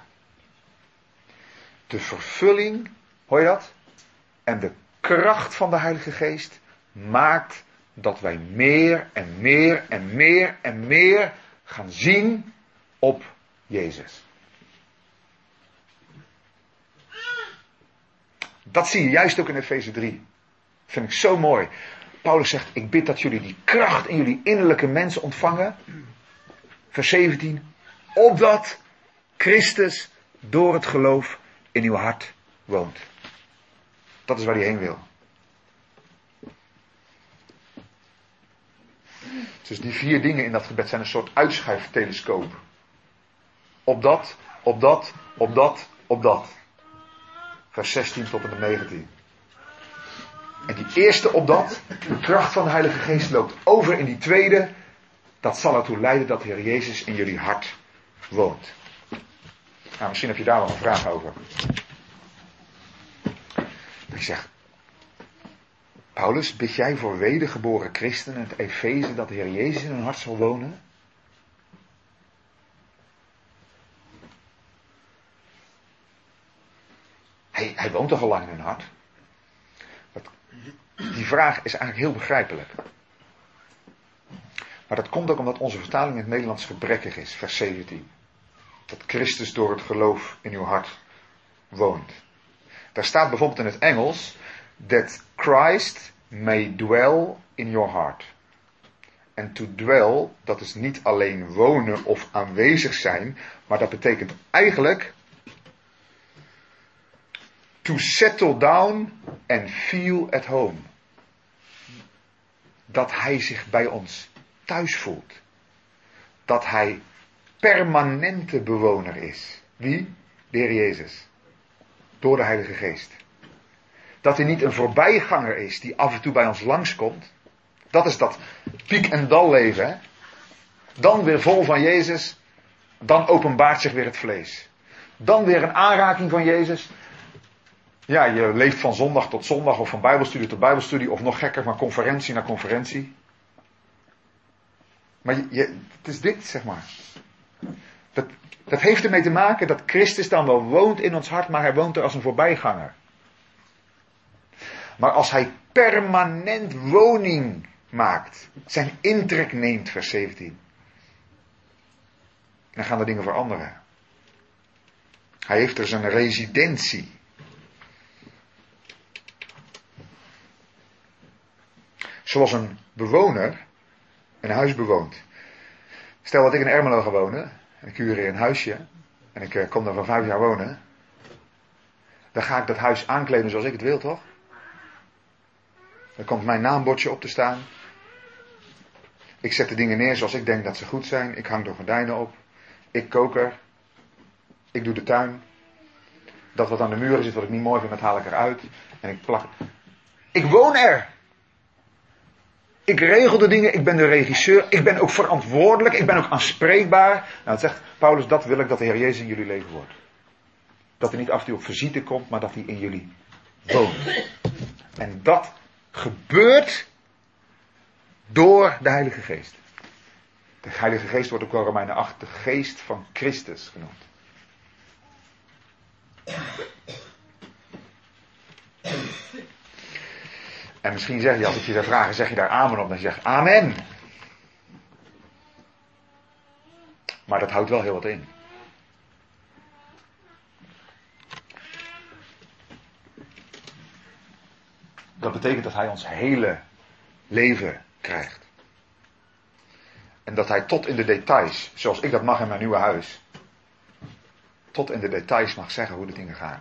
De vervulling, hoor je dat? En de kracht van de Heilige Geest maakt dat wij meer en meer en meer en meer gaan zien op Jezus. Dat zie je juist ook in Efeze drie. Dat vind ik zo mooi. Paulus zegt, ik bid dat jullie die kracht in jullie innerlijke mensen ontvangen. Vers zeventien. opdat Christus door het geloof in uw hart woont. Dat is waar hij heen wil. Dus die vier dingen in dat gebed zijn een soort uitschuiftelescoop. Opdat, opdat, opdat, opdat. Vers zestien tot en met negentien. En die eerste opdat, de kracht van de Heilige Geest loopt over in die tweede. Dat zal ertoe leiden dat de Heer Jezus in jullie hart woont. Nou, misschien heb je daar wel een vraag over. Ik zeg, Paulus, bid jij voor wedergeboren christenen het Efeze dat de Heer Jezus in hun hart zal wonen? Hij, hij woont toch al lang in hun hart? Dat, die vraag is eigenlijk heel begrijpelijk. Maar dat komt ook omdat onze vertaling in het Nederlands gebrekkig is, vers zeventien. Dat Christus door het geloof in uw hart woont. Daar staat bijvoorbeeld in het Engels, that Christ may dwell in your heart. En to dwell, dat is niet alleen wonen of aanwezig zijn, maar dat betekent eigenlijk to settle down and feel at home. Dat hij zich bij ons thuis voelt. Dat hij permanente bewoner is. Wie? De Heer Jezus. Door de Heilige Geest. Dat hij niet een voorbijganger is die af en toe bij ons langskomt. Dat is dat piek en dal leven. Hè? Dan weer vol van Jezus. Dan openbaart zich weer het vlees. Dan weer een aanraking van Jezus. Ja, je leeft van zondag tot zondag of van bijbelstudie tot bijbelstudie. Of nog gekker, van conferentie naar conferentie. Maar je, je, het is dit, zeg maar. Dat, dat heeft ermee te maken dat Christus dan wel woont in ons hart, maar hij woont er als een voorbijganger. Maar als hij permanent woning maakt, zijn intrek neemt, vers zeventien, dan gaan de dingen veranderen. Hij heeft er zijn residentie. Zoals een bewoner een huis bewoont. Stel dat ik in Ermelo ga wonen, en ik huur hier een huisje, en ik uh, kom daar van vijf jaar wonen, dan ga ik dat huis aankleden zoals ik het wil, toch? Dan komt mijn naambordje op te staan. Ik zet de dingen neer zoals ik denk dat ze goed zijn. Ik hang de gordijnen op. Ik kook er. Ik doe de tuin. Dat wat aan de muren zit wat ik niet mooi vind, dat haal ik eruit. En ik plak. Ik woon er. Ik regel de dingen. Ik ben de regisseur. Ik ben ook verantwoordelijk. Ik ben ook aanspreekbaar. Nou, het zegt Paulus, dat wil ik dat de Heer Jezus in jullie leven wordt. Dat hij niet af en toe op visite komt, maar dat hij in jullie woont. En dat gebeurt door de Heilige Geest. De Heilige Geest wordt ook wel Romeinen acht de geest van Christus genoemd. En misschien zeg je, als ik je daar vraag, zeg je daar amen op, dan zeg je amen. Maar dat houdt wel heel wat in. Dat betekent dat hij ons hele leven krijgt. En dat hij tot in de details, zoals ik dat mag in mijn nieuwe huis, tot in de details mag zeggen hoe de dingen gaan.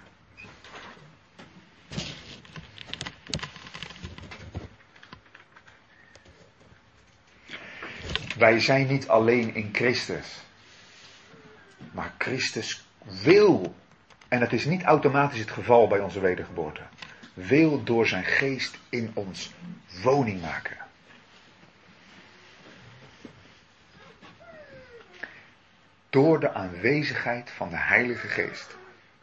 Wij zijn niet alleen in Christus. Maar Christus wil, en dat is niet automatisch het geval bij onze wedergeboorte, wil door zijn geest in ons woning maken. Door de aanwezigheid van de Heilige Geest.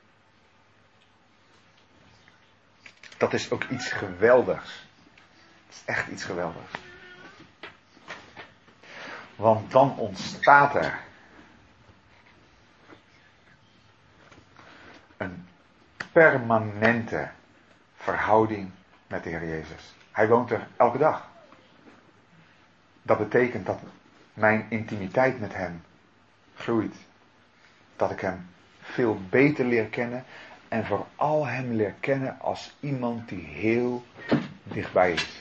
Dat is ook iets geweldigs. Dat is echt iets geweldigs. Want dan ontstaat er een permanente verhouding met de Heer Jezus. Hij woont er elke dag. Dat betekent dat mijn intimiteit met hem groeit. Dat ik hem veel beter leer kennen. En vooral hem leer kennen als iemand die heel dichtbij is.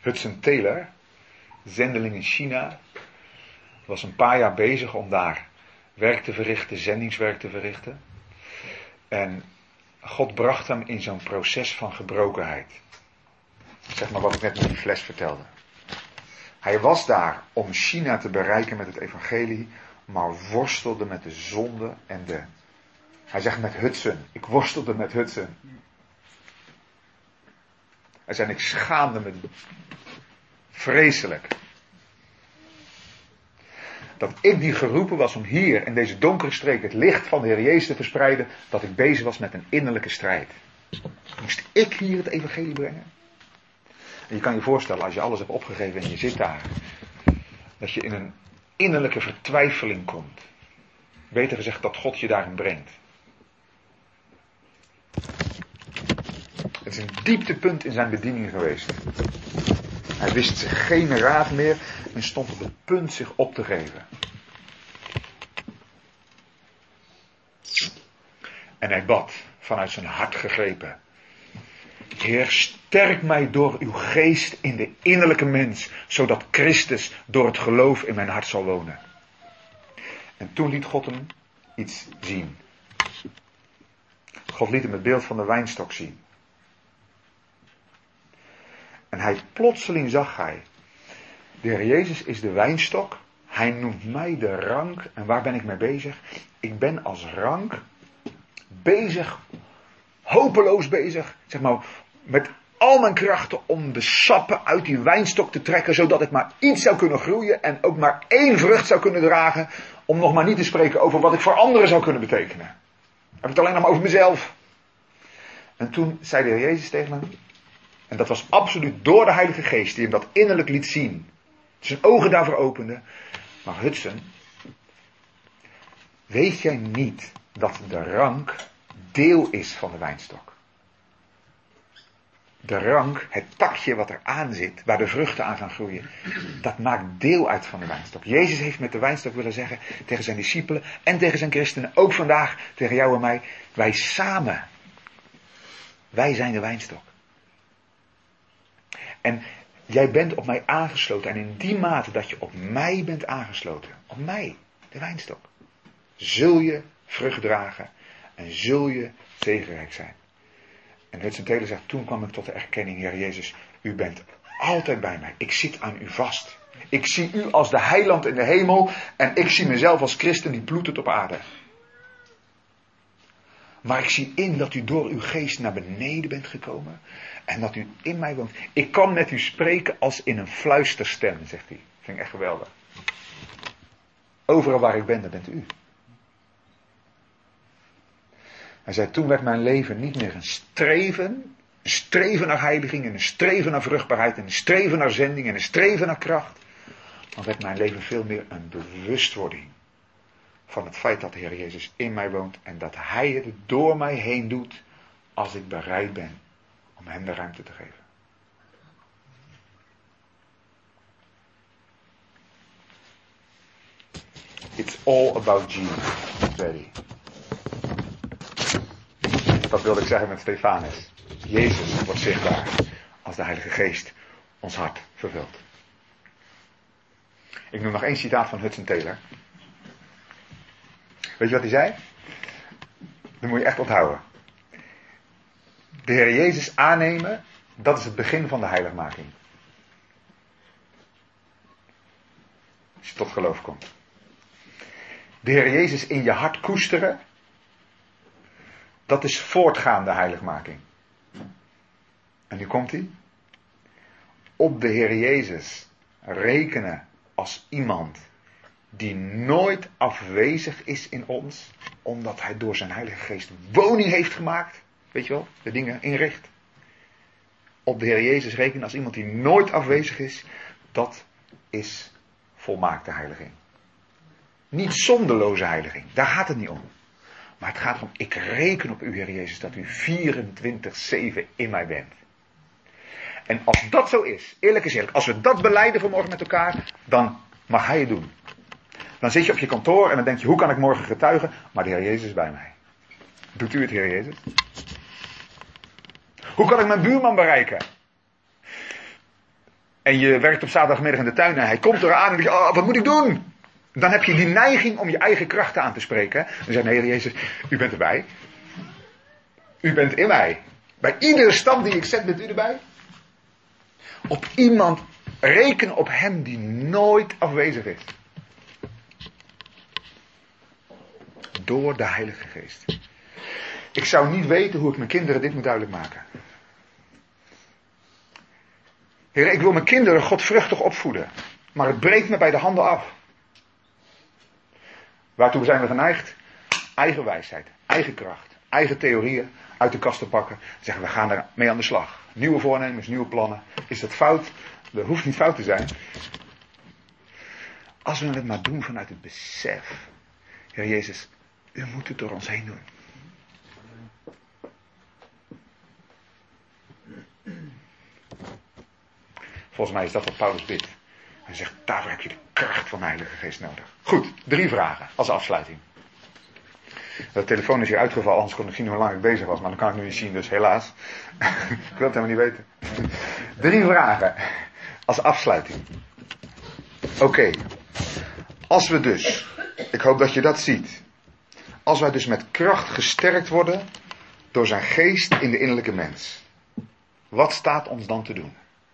Hudson Taylor, zendeling in China, was een paar jaar bezig om daar werk te verrichten, zendingswerk te verrichten. En God bracht hem in zo'n proces van gebrokenheid. Zeg maar wat ik net met die fles vertelde. Hij was daar om China te bereiken met het evangelie, maar worstelde met de zonde en de... Hij zegt met Hudson, ik worstelde met Hudson. Hij zei, ik schaamde me vreselijk. Dat ik die geroepen was om hier in deze donkere streek het licht van de Heer Jezus te verspreiden, dat ik bezig was met een innerlijke strijd. Moest ik hier het evangelie brengen? En je kan je voorstellen, als je alles hebt opgegeven en je zit daar, dat je in een innerlijke vertwijfeling komt. Beter gezegd, dat God je daarin brengt. Het is een dieptepunt in zijn bediening geweest. Hij wist zich geen raad meer en stond op het punt zich op te geven. En hij bad, vanuit zijn hart gegrepen. Heer, sterk mij door uw geest in de innerlijke mens, zodat Christus door het geloof in mijn hart zal wonen. En toen liet God hem iets zien. God liet hem het beeld van de wijnstok zien. En hij plotseling zag hij, de Heer Jezus is de wijnstok, hij noemt mij de rank, en waar ben ik mee bezig? Ik ben als rank bezig, hopeloos bezig, zeg maar, met al mijn krachten om de sappen uit die wijnstok te trekken, zodat het maar iets zou kunnen groeien en ook maar één vrucht zou kunnen dragen, om nog maar niet te spreken over wat ik voor anderen zou kunnen betekenen. Ik heb het alleen nog maar over mezelf. En toen zei de Heer Jezus tegen hem, en dat was absoluut door de Heilige Geest die hem dat innerlijk liet zien. Zijn ogen daarvoor opende. Maar Hudson, weet jij niet dat de rank deel is van de wijnstok? De rank, het takje wat er aan zit, waar de vruchten aan gaan groeien, dat maakt deel uit van de wijnstok. Jezus heeft met de wijnstok willen zeggen tegen zijn discipelen en tegen zijn christenen, ook vandaag tegen jou en mij, wij samen, wij zijn de wijnstok. En jij bent op mij aangesloten. En in die mate dat je op mij bent aangesloten. Op mij, de wijnstok. Zul je vrucht dragen. En zul je zegenrijk zijn. En Hudson Taylor zegt, toen kwam ik tot de erkenning, Heer Jezus, u bent altijd bij mij. Ik zit aan u vast. Ik zie u als de heiland in de hemel. En ik zie mezelf als christen die ploetert op aarde. Maar ik zie in dat u door uw geest naar beneden bent gekomen. En dat u in mij woont. Ik kan met u spreken als in een fluisterstem, zegt hij. Vind ik echt geweldig. Overal waar ik ben, daar bent u. Hij zei, toen werd mijn leven niet meer een streven. Een streven naar heiliging en een streven naar vruchtbaarheid. En een streven naar zending en een streven naar kracht. Maar werd mijn leven veel meer een bewustwording. Van het feit dat de Heer Jezus in mij woont. En dat Hij het door mij heen doet. Als ik bereid ben om hem de ruimte te geven. It's all about Jesus, Daddy. Dat wilde ik zeggen met Stefanus. Jezus wordt zichtbaar als de Heilige Geest ons hart vervult. Ik noem nog één citaat van Hudson Taylor. Weet je wat hij zei? Dat moet je echt onthouden. De Heer Jezus aannemen, dat is het begin van de heiligmaking. Als je tot geloof komt. De Heer Jezus in je hart koesteren, dat is voortgaande heiligmaking. En nu komt hij. Op de Heer Jezus rekenen als iemand die nooit afwezig is in ons, omdat Hij door zijn Heilige Geest woning heeft gemaakt. Weet je wel, de dingen inricht. Op de Heer Jezus rekenen als iemand die nooit afwezig is, dat is volmaakte heiliging. Niet zonderloze heiliging, daar gaat het niet om. Maar het gaat erom, ik reken op u, Heer Jezus, dat u vierentwintig zeven in mij bent. En als dat zo is, eerlijk is eerlijk, als we dat belijden vanmorgen met elkaar, dan mag Hij het doen. Dan zit je op je kantoor en dan denk je, hoe kan ik morgen getuigen? Maar de Heer Jezus is bij mij. Doet u het, Heer Jezus? Hoe kan ik mijn buurman bereiken? En je werkt op zaterdagmiddag in de tuin en hij komt eraan en denk je, oh, wat moet ik doen? Dan heb je die neiging om je eigen krachten aan te spreken. Dan zeg je, nee, Jezus, u bent erbij. U bent in mij. Bij iedere stap die ik zet, bent u erbij. Op iemand, reken op hem die nooit afwezig is. Door de Heilige Geest. Ik zou niet weten hoe ik mijn kinderen dit moet duidelijk maken. Heer, ik wil mijn kinderen godvruchtig opvoeden. Maar het breekt me bij de handen af. Waartoe zijn we geneigd? Eigen wijsheid, eigen kracht, eigen theorieën uit de kast te pakken. Zeggen we gaan er mee aan de slag. Nieuwe voornemens, nieuwe plannen. Is dat fout? Dat hoeft niet fout te zijn. Als we het maar doen vanuit het besef. Heer Jezus, u moet het door ons heen doen. Volgens mij is dat wat Paulus bidt. Hij zegt, daarvoor heb je de kracht van de Heilige Geest nodig. Goed, drie vragen als afsluiting. De telefoon is hier uitgevallen, anders kon ik zien hoe lang ik bezig was, maar dan kan ik nu niet zien, dus helaas. Ik wil het helemaal niet weten. Drie vragen als afsluiting. Oké, okay. Als we dus, ik hoop dat je dat ziet, als wij dus met kracht gesterkt worden door zijn geest in de innerlijke mens, wat staat ons dan te doen?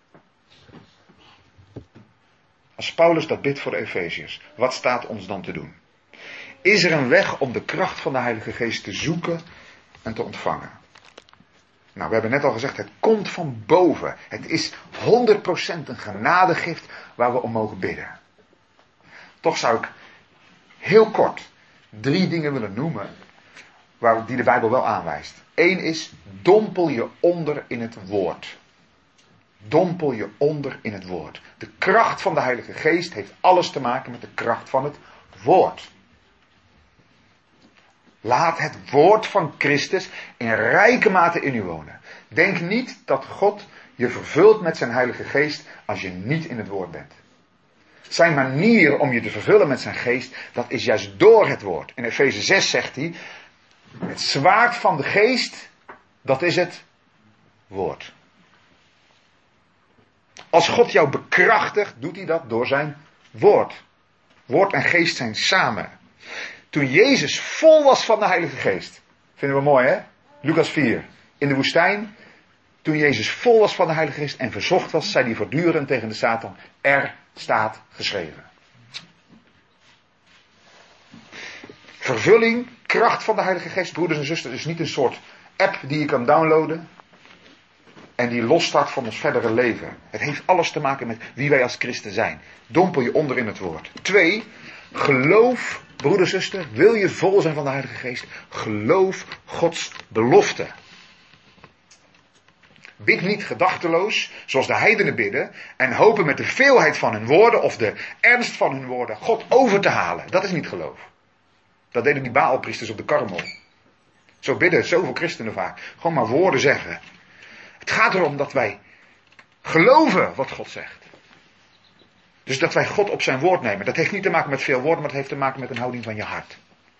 Als Paulus dat bidt voor de Efeziërs, wat staat ons dan te doen? Is er een weg om de kracht van de Heilige Geest te zoeken en te ontvangen? Nou, we hebben net al gezegd, het komt van boven. Het is honderd procent een genadegift waar we om mogen bidden. Toch zou ik heel kort drie dingen willen noemen waar, die de Bijbel wel aanwijst. Eén is, dompel je onder in het woord. Dompel je onder in het woord. De kracht van de Heilige Geest heeft alles te maken met de kracht van het woord. Laat het woord van Christus in rijke mate in u wonen. Denk niet dat God je vervult met zijn Heilige Geest als je niet in het woord bent. Zijn manier om je te vervullen met zijn geest, dat is juist door het woord. In Efeze zes zegt hij, het zwaard van de geest, dat is het woord. Als God jou bekrachtigt, doet hij dat door zijn woord. Woord en geest zijn samen. Toen Jezus vol was van de Heilige Geest. Vinden we mooi, hè? Lucas vier. In de woestijn. Toen Jezus vol was van de Heilige Geest en verzocht was, zei hij voortdurend tegen de Satan, er staat geschreven. Vervulling, kracht van de Heilige Geest, broeders en zusters, is niet een soort app die je kan downloaden en die losstaat van ons verdere leven. Het heeft alles te maken met wie wij als christen zijn. Dompel je onder in het woord. Twee, geloof, broeder, zuster, wil je vol zijn van de Heilige Geest, geloof Gods belofte. Bid niet gedachteloos, zoals de heidenen bidden, en hopen met de veelheid van hun woorden, of de ernst van hun woorden, God over te halen. Dat is niet geloof. Dat deden die Baalpriesters op de Karmel. Zo bidden zoveel christenen vaak. Gewoon maar woorden zeggen. Het gaat erom dat wij geloven wat God zegt. Dus dat wij God op zijn woord nemen. Dat heeft niet te maken met veel woorden, maar het heeft te maken met een houding van je hart.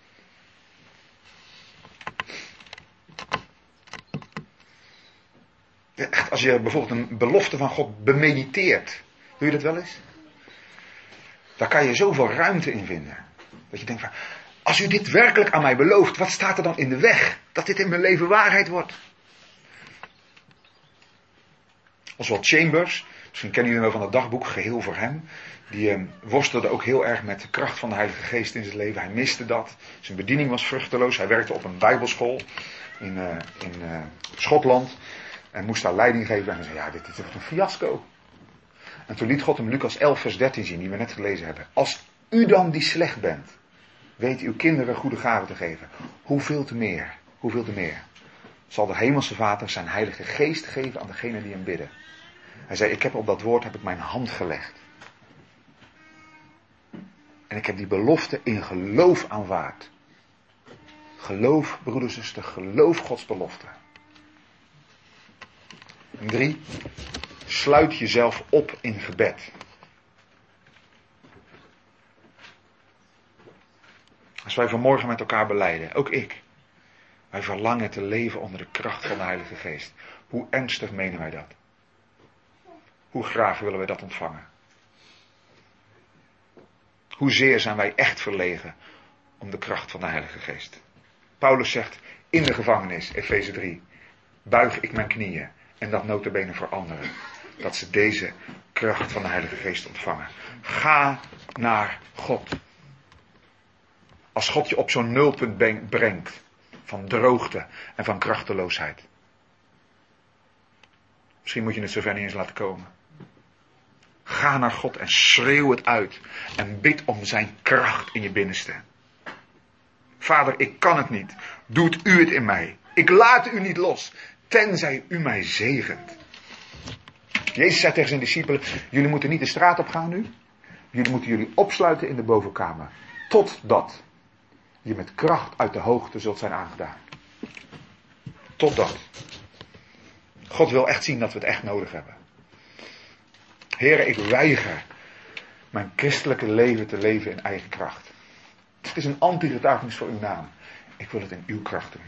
Echt, als je bijvoorbeeld een belofte van God bemediteert. Doe je dat wel eens? Daar kan je zoveel ruimte in vinden. Dat je denkt van, als u dit werkelijk aan mij belooft, wat staat er dan in de weg? Dat dit in mijn leven waarheid wordt. Oswald Chambers, misschien kennen jullie wel van het dagboek, Geheel voor hem. Die eh, worstelde ook heel erg met de kracht van de Heilige Geest in zijn leven. Hij miste dat. Zijn bediening was vruchteloos. Hij werkte op een bijbelschool in, uh, in uh, Schotland. En moest daar leiding geven. En hij zei, ja, dit, dit wordt een fiasco. En toen liet God hem Lucas elf vers dertien zien, die we net gelezen hebben. Als u dan die slecht bent, weet uw kinderen goede gaven te geven. Hoeveel te meer, hoeveel te meer zal de hemelse Vader zijn Heilige Geest geven aan degenen die hem bidden. Hij zei, ik heb op dat woord heb ik mijn hand gelegd. En ik heb die belofte in geloof aanvaard. Geloof, broeders en zusters, geloof Gods belofte. En drie, sluit jezelf op in gebed. Als wij vanmorgen met elkaar belijden, ook ik, wij verlangen te leven onder de kracht van de Heilige Geest. Hoe ernstig menen wij dat? Hoe graag willen we dat ontvangen? Hoezeer zijn wij echt verlegen om de kracht van de Heilige Geest? Paulus zegt in de gevangenis, Efeze drie, buig ik mijn knieën en dat nota bene voor anderen. Dat ze deze kracht van de Heilige Geest ontvangen. Ga naar God. Als God je op zo'n nulpunt brengt van droogte en van krachteloosheid. Misschien moet je het zover niet eens laten komen. Ga naar God en schreeuw het uit. En bid om zijn kracht in je binnenste. Vader, ik kan het niet. Doet u het in mij. Ik laat u niet los. Tenzij u mij zegent. Jezus zei tegen zijn discipelen. Jullie moeten niet de straat op gaan nu. Jullie moeten jullie opsluiten in de bovenkamer. Totdat je met kracht uit de hoogte zult zijn aangedaan. Totdat. God wil echt zien dat we het echt nodig hebben. Heere, ik weiger mijn christelijke leven te leven in eigen kracht. Het is een anti-getuigenis voor uw naam. Ik wil het in uw kracht doen.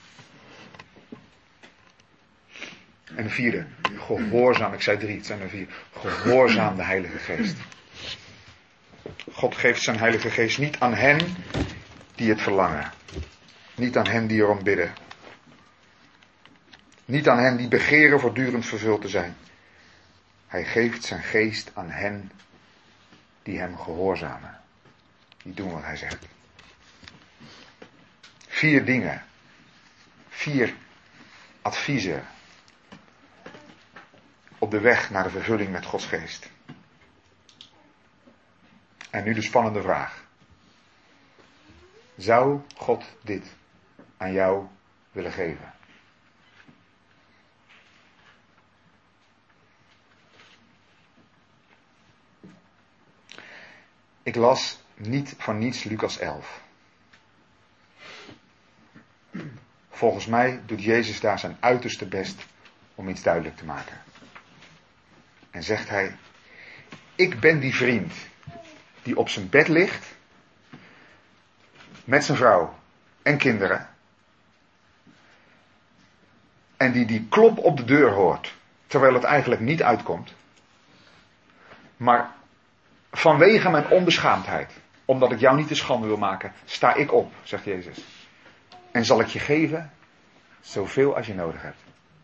En de vierde, gehoorzaam, ik zei drie, het zijn er vier. Gehoorzaam de Heilige Geest. God geeft zijn Heilige Geest niet aan hen die het verlangen. Niet aan hen die erom bidden. Niet aan hen die begeren voortdurend vervuld te zijn. Hij geeft zijn geest aan hen die hem gehoorzamen. Die doen wat hij zegt. Vier dingen. Vier adviezen. Op de weg naar de vervulling met Gods geest. En nu de spannende vraag. Zou God dit aan jou willen geven? Ik las niet voor niets Lucas elf. Volgens mij doet Jezus daar zijn uiterste best om iets duidelijk te maken. En zegt hij, ik ben die vriend die op zijn bed ligt, met zijn vrouw en kinderen, en die die klop op de deur hoort, terwijl het eigenlijk niet uitkomt, maar vanwege mijn onbeschaamdheid, omdat ik jou niet te schande wil maken, sta ik op, zegt Jezus. En zal ik je geven, zoveel als je nodig hebt.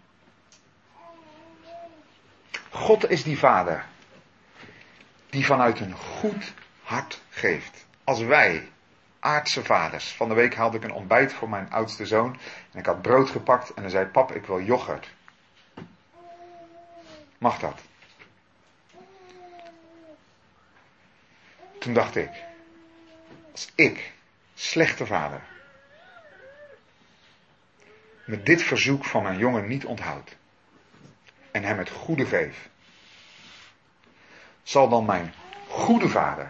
God is die vader, die vanuit een goed hart geeft. Als wij, aardse vaders, van de week haalde ik een ontbijt voor mijn oudste zoon, en ik had brood gepakt en hij zei, pap, ik wil yoghurt. Mag dat? Toen dacht ik, als ik, slechte vader, me dit verzoek van mijn jongen niet onthoud en hem het goede geef, zal dan mijn goede vader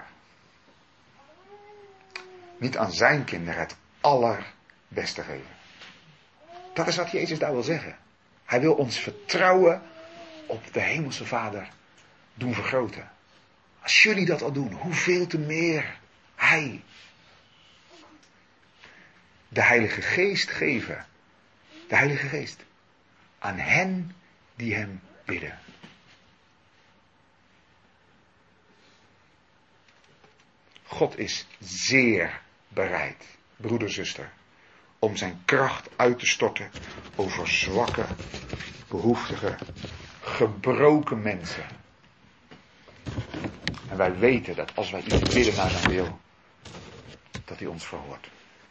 niet aan zijn kinderen het allerbeste geven? Dat is wat Jezus daar wil zeggen. Hij wil ons vertrouwen op de hemelse Vader doen vergroten. Als jullie dat al doen, hoeveel te meer Hij. De Heilige Geest geven. De Heilige Geest. Aan hen die hem bidden. God is zeer bereid, broeder, zuster, om zijn kracht uit te storten over zwakke, behoeftige, gebroken mensen. En wij weten dat als wij iets bidden naar zijn wil, dat hij ons verhoort.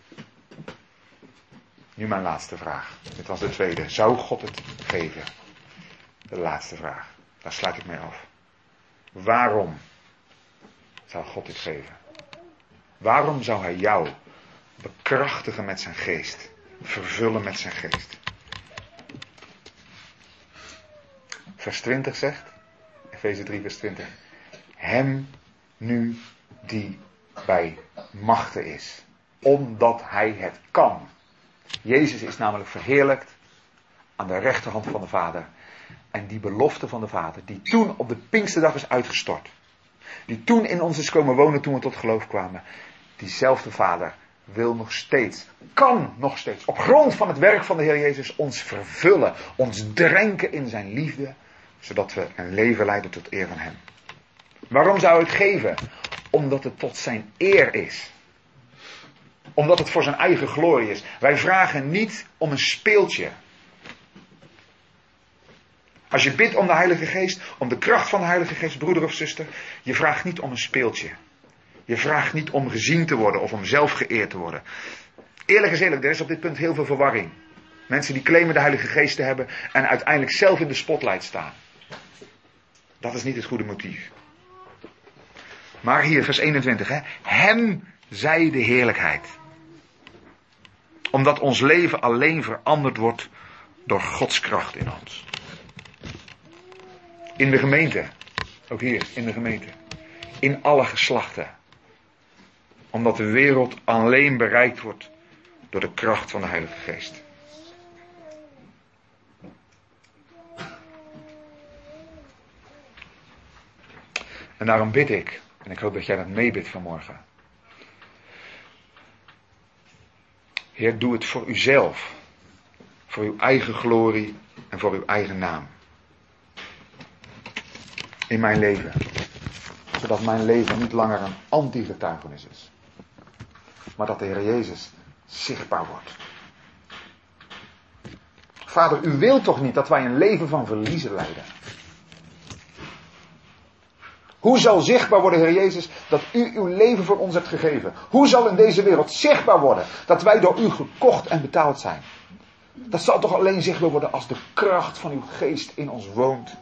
Nu mijn laatste vraag. Dit was de tweede. Zou God het geven? De laatste vraag. Daar sluit ik mee af. Waarom zou God dit geven? Waarom zou hij jou bekrachtigen met zijn geest? Vervullen met zijn geest? Vers twintig zegt, Efeze drie vers twintig. Hem nu die bij machten is. Omdat hij het kan. Jezus is namelijk verheerlijkt aan de rechterhand van de Vader. En die belofte van de Vader, die toen op de Pinksterdag is uitgestort. Die toen in ons is komen wonen toen we tot geloof kwamen. Diezelfde Vader wil nog steeds, kan nog steeds, op grond van het werk van de Heer Jezus ons vervullen. Ons drenken in zijn liefde. Zodat we een leven leiden tot eer van hem. Waarom zou ik geven? Omdat het tot zijn eer is. Omdat het voor zijn eigen glorie is. Wij vragen niet om een speeltje. Als je bidt om de Heilige Geest, om de kracht van de Heilige Geest, broeder of zuster, je vraagt niet om een speeltje. Je vraagt niet om gezien te worden of om zelf geëerd te worden. Eerlijk is eerlijk, er is op dit punt heel veel verwarring. Mensen die claimen de Heilige Geest te hebben en uiteindelijk zelf in de spotlight staan. Dat is niet het goede motief. Maar hier, vers eenentwintig, hè. Hem zij de heerlijkheid. Omdat ons leven alleen veranderd wordt door Gods kracht in ons. In de gemeente. Ook hier, in de gemeente. In alle geslachten. Omdat de wereld alleen bereikt wordt door de kracht van de Heilige Geest. En daarom bid ik, en ik hoop dat jij dat meebidt vanmorgen. Heer, doe het voor uzelf. Voor uw eigen glorie en voor uw eigen naam. In mijn leven. Zodat mijn leven niet langer een anti-getuigenis is. Maar dat de Heer Jezus zichtbaar wordt. Vader, u wilt toch niet dat wij een leven van verliezen leiden? Hoe zal zichtbaar worden, Heer Jezus, dat u uw leven voor ons hebt gegeven? Hoe zal in deze wereld zichtbaar worden dat wij door u gekocht en betaald zijn? Dat zal toch alleen zichtbaar worden als de kracht van uw geest in ons woont.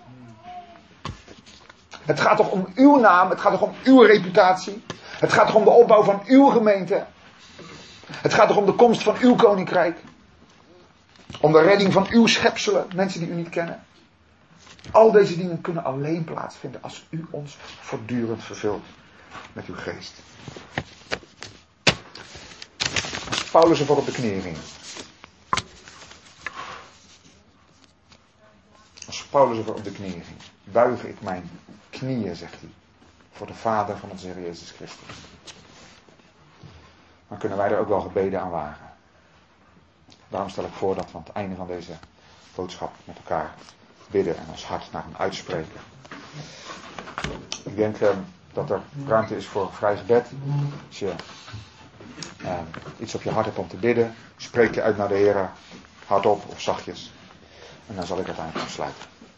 Het gaat toch om uw naam, het gaat toch om uw reputatie. Het gaat toch om de opbouw van uw gemeente. Het gaat toch om de komst van uw koninkrijk. Om de redding van uw schepselen, mensen die u niet kennen. Al deze dingen kunnen alleen plaatsvinden als u ons voortdurend vervult met uw geest. Als Paulus ervoor op de knieën ging. Als Paulus ervoor op de knieën ging. Buig ik mijn knieën, zegt hij. Voor de Vader van onze Heer Jezus Christus. Dan kunnen wij er ook wel gebeden aan wagen. Daarom stel ik voor dat we aan het einde van deze boodschap met elkaar bidden en ons hart naar hem uitspreken. Ik denk uh, dat er ruimte is voor vrij gebed. Als je uh, iets op je hart hebt om te bidden, spreek je uit naar de Heer, hardop of zachtjes. En dan zal ik uiteindelijk afsluiten.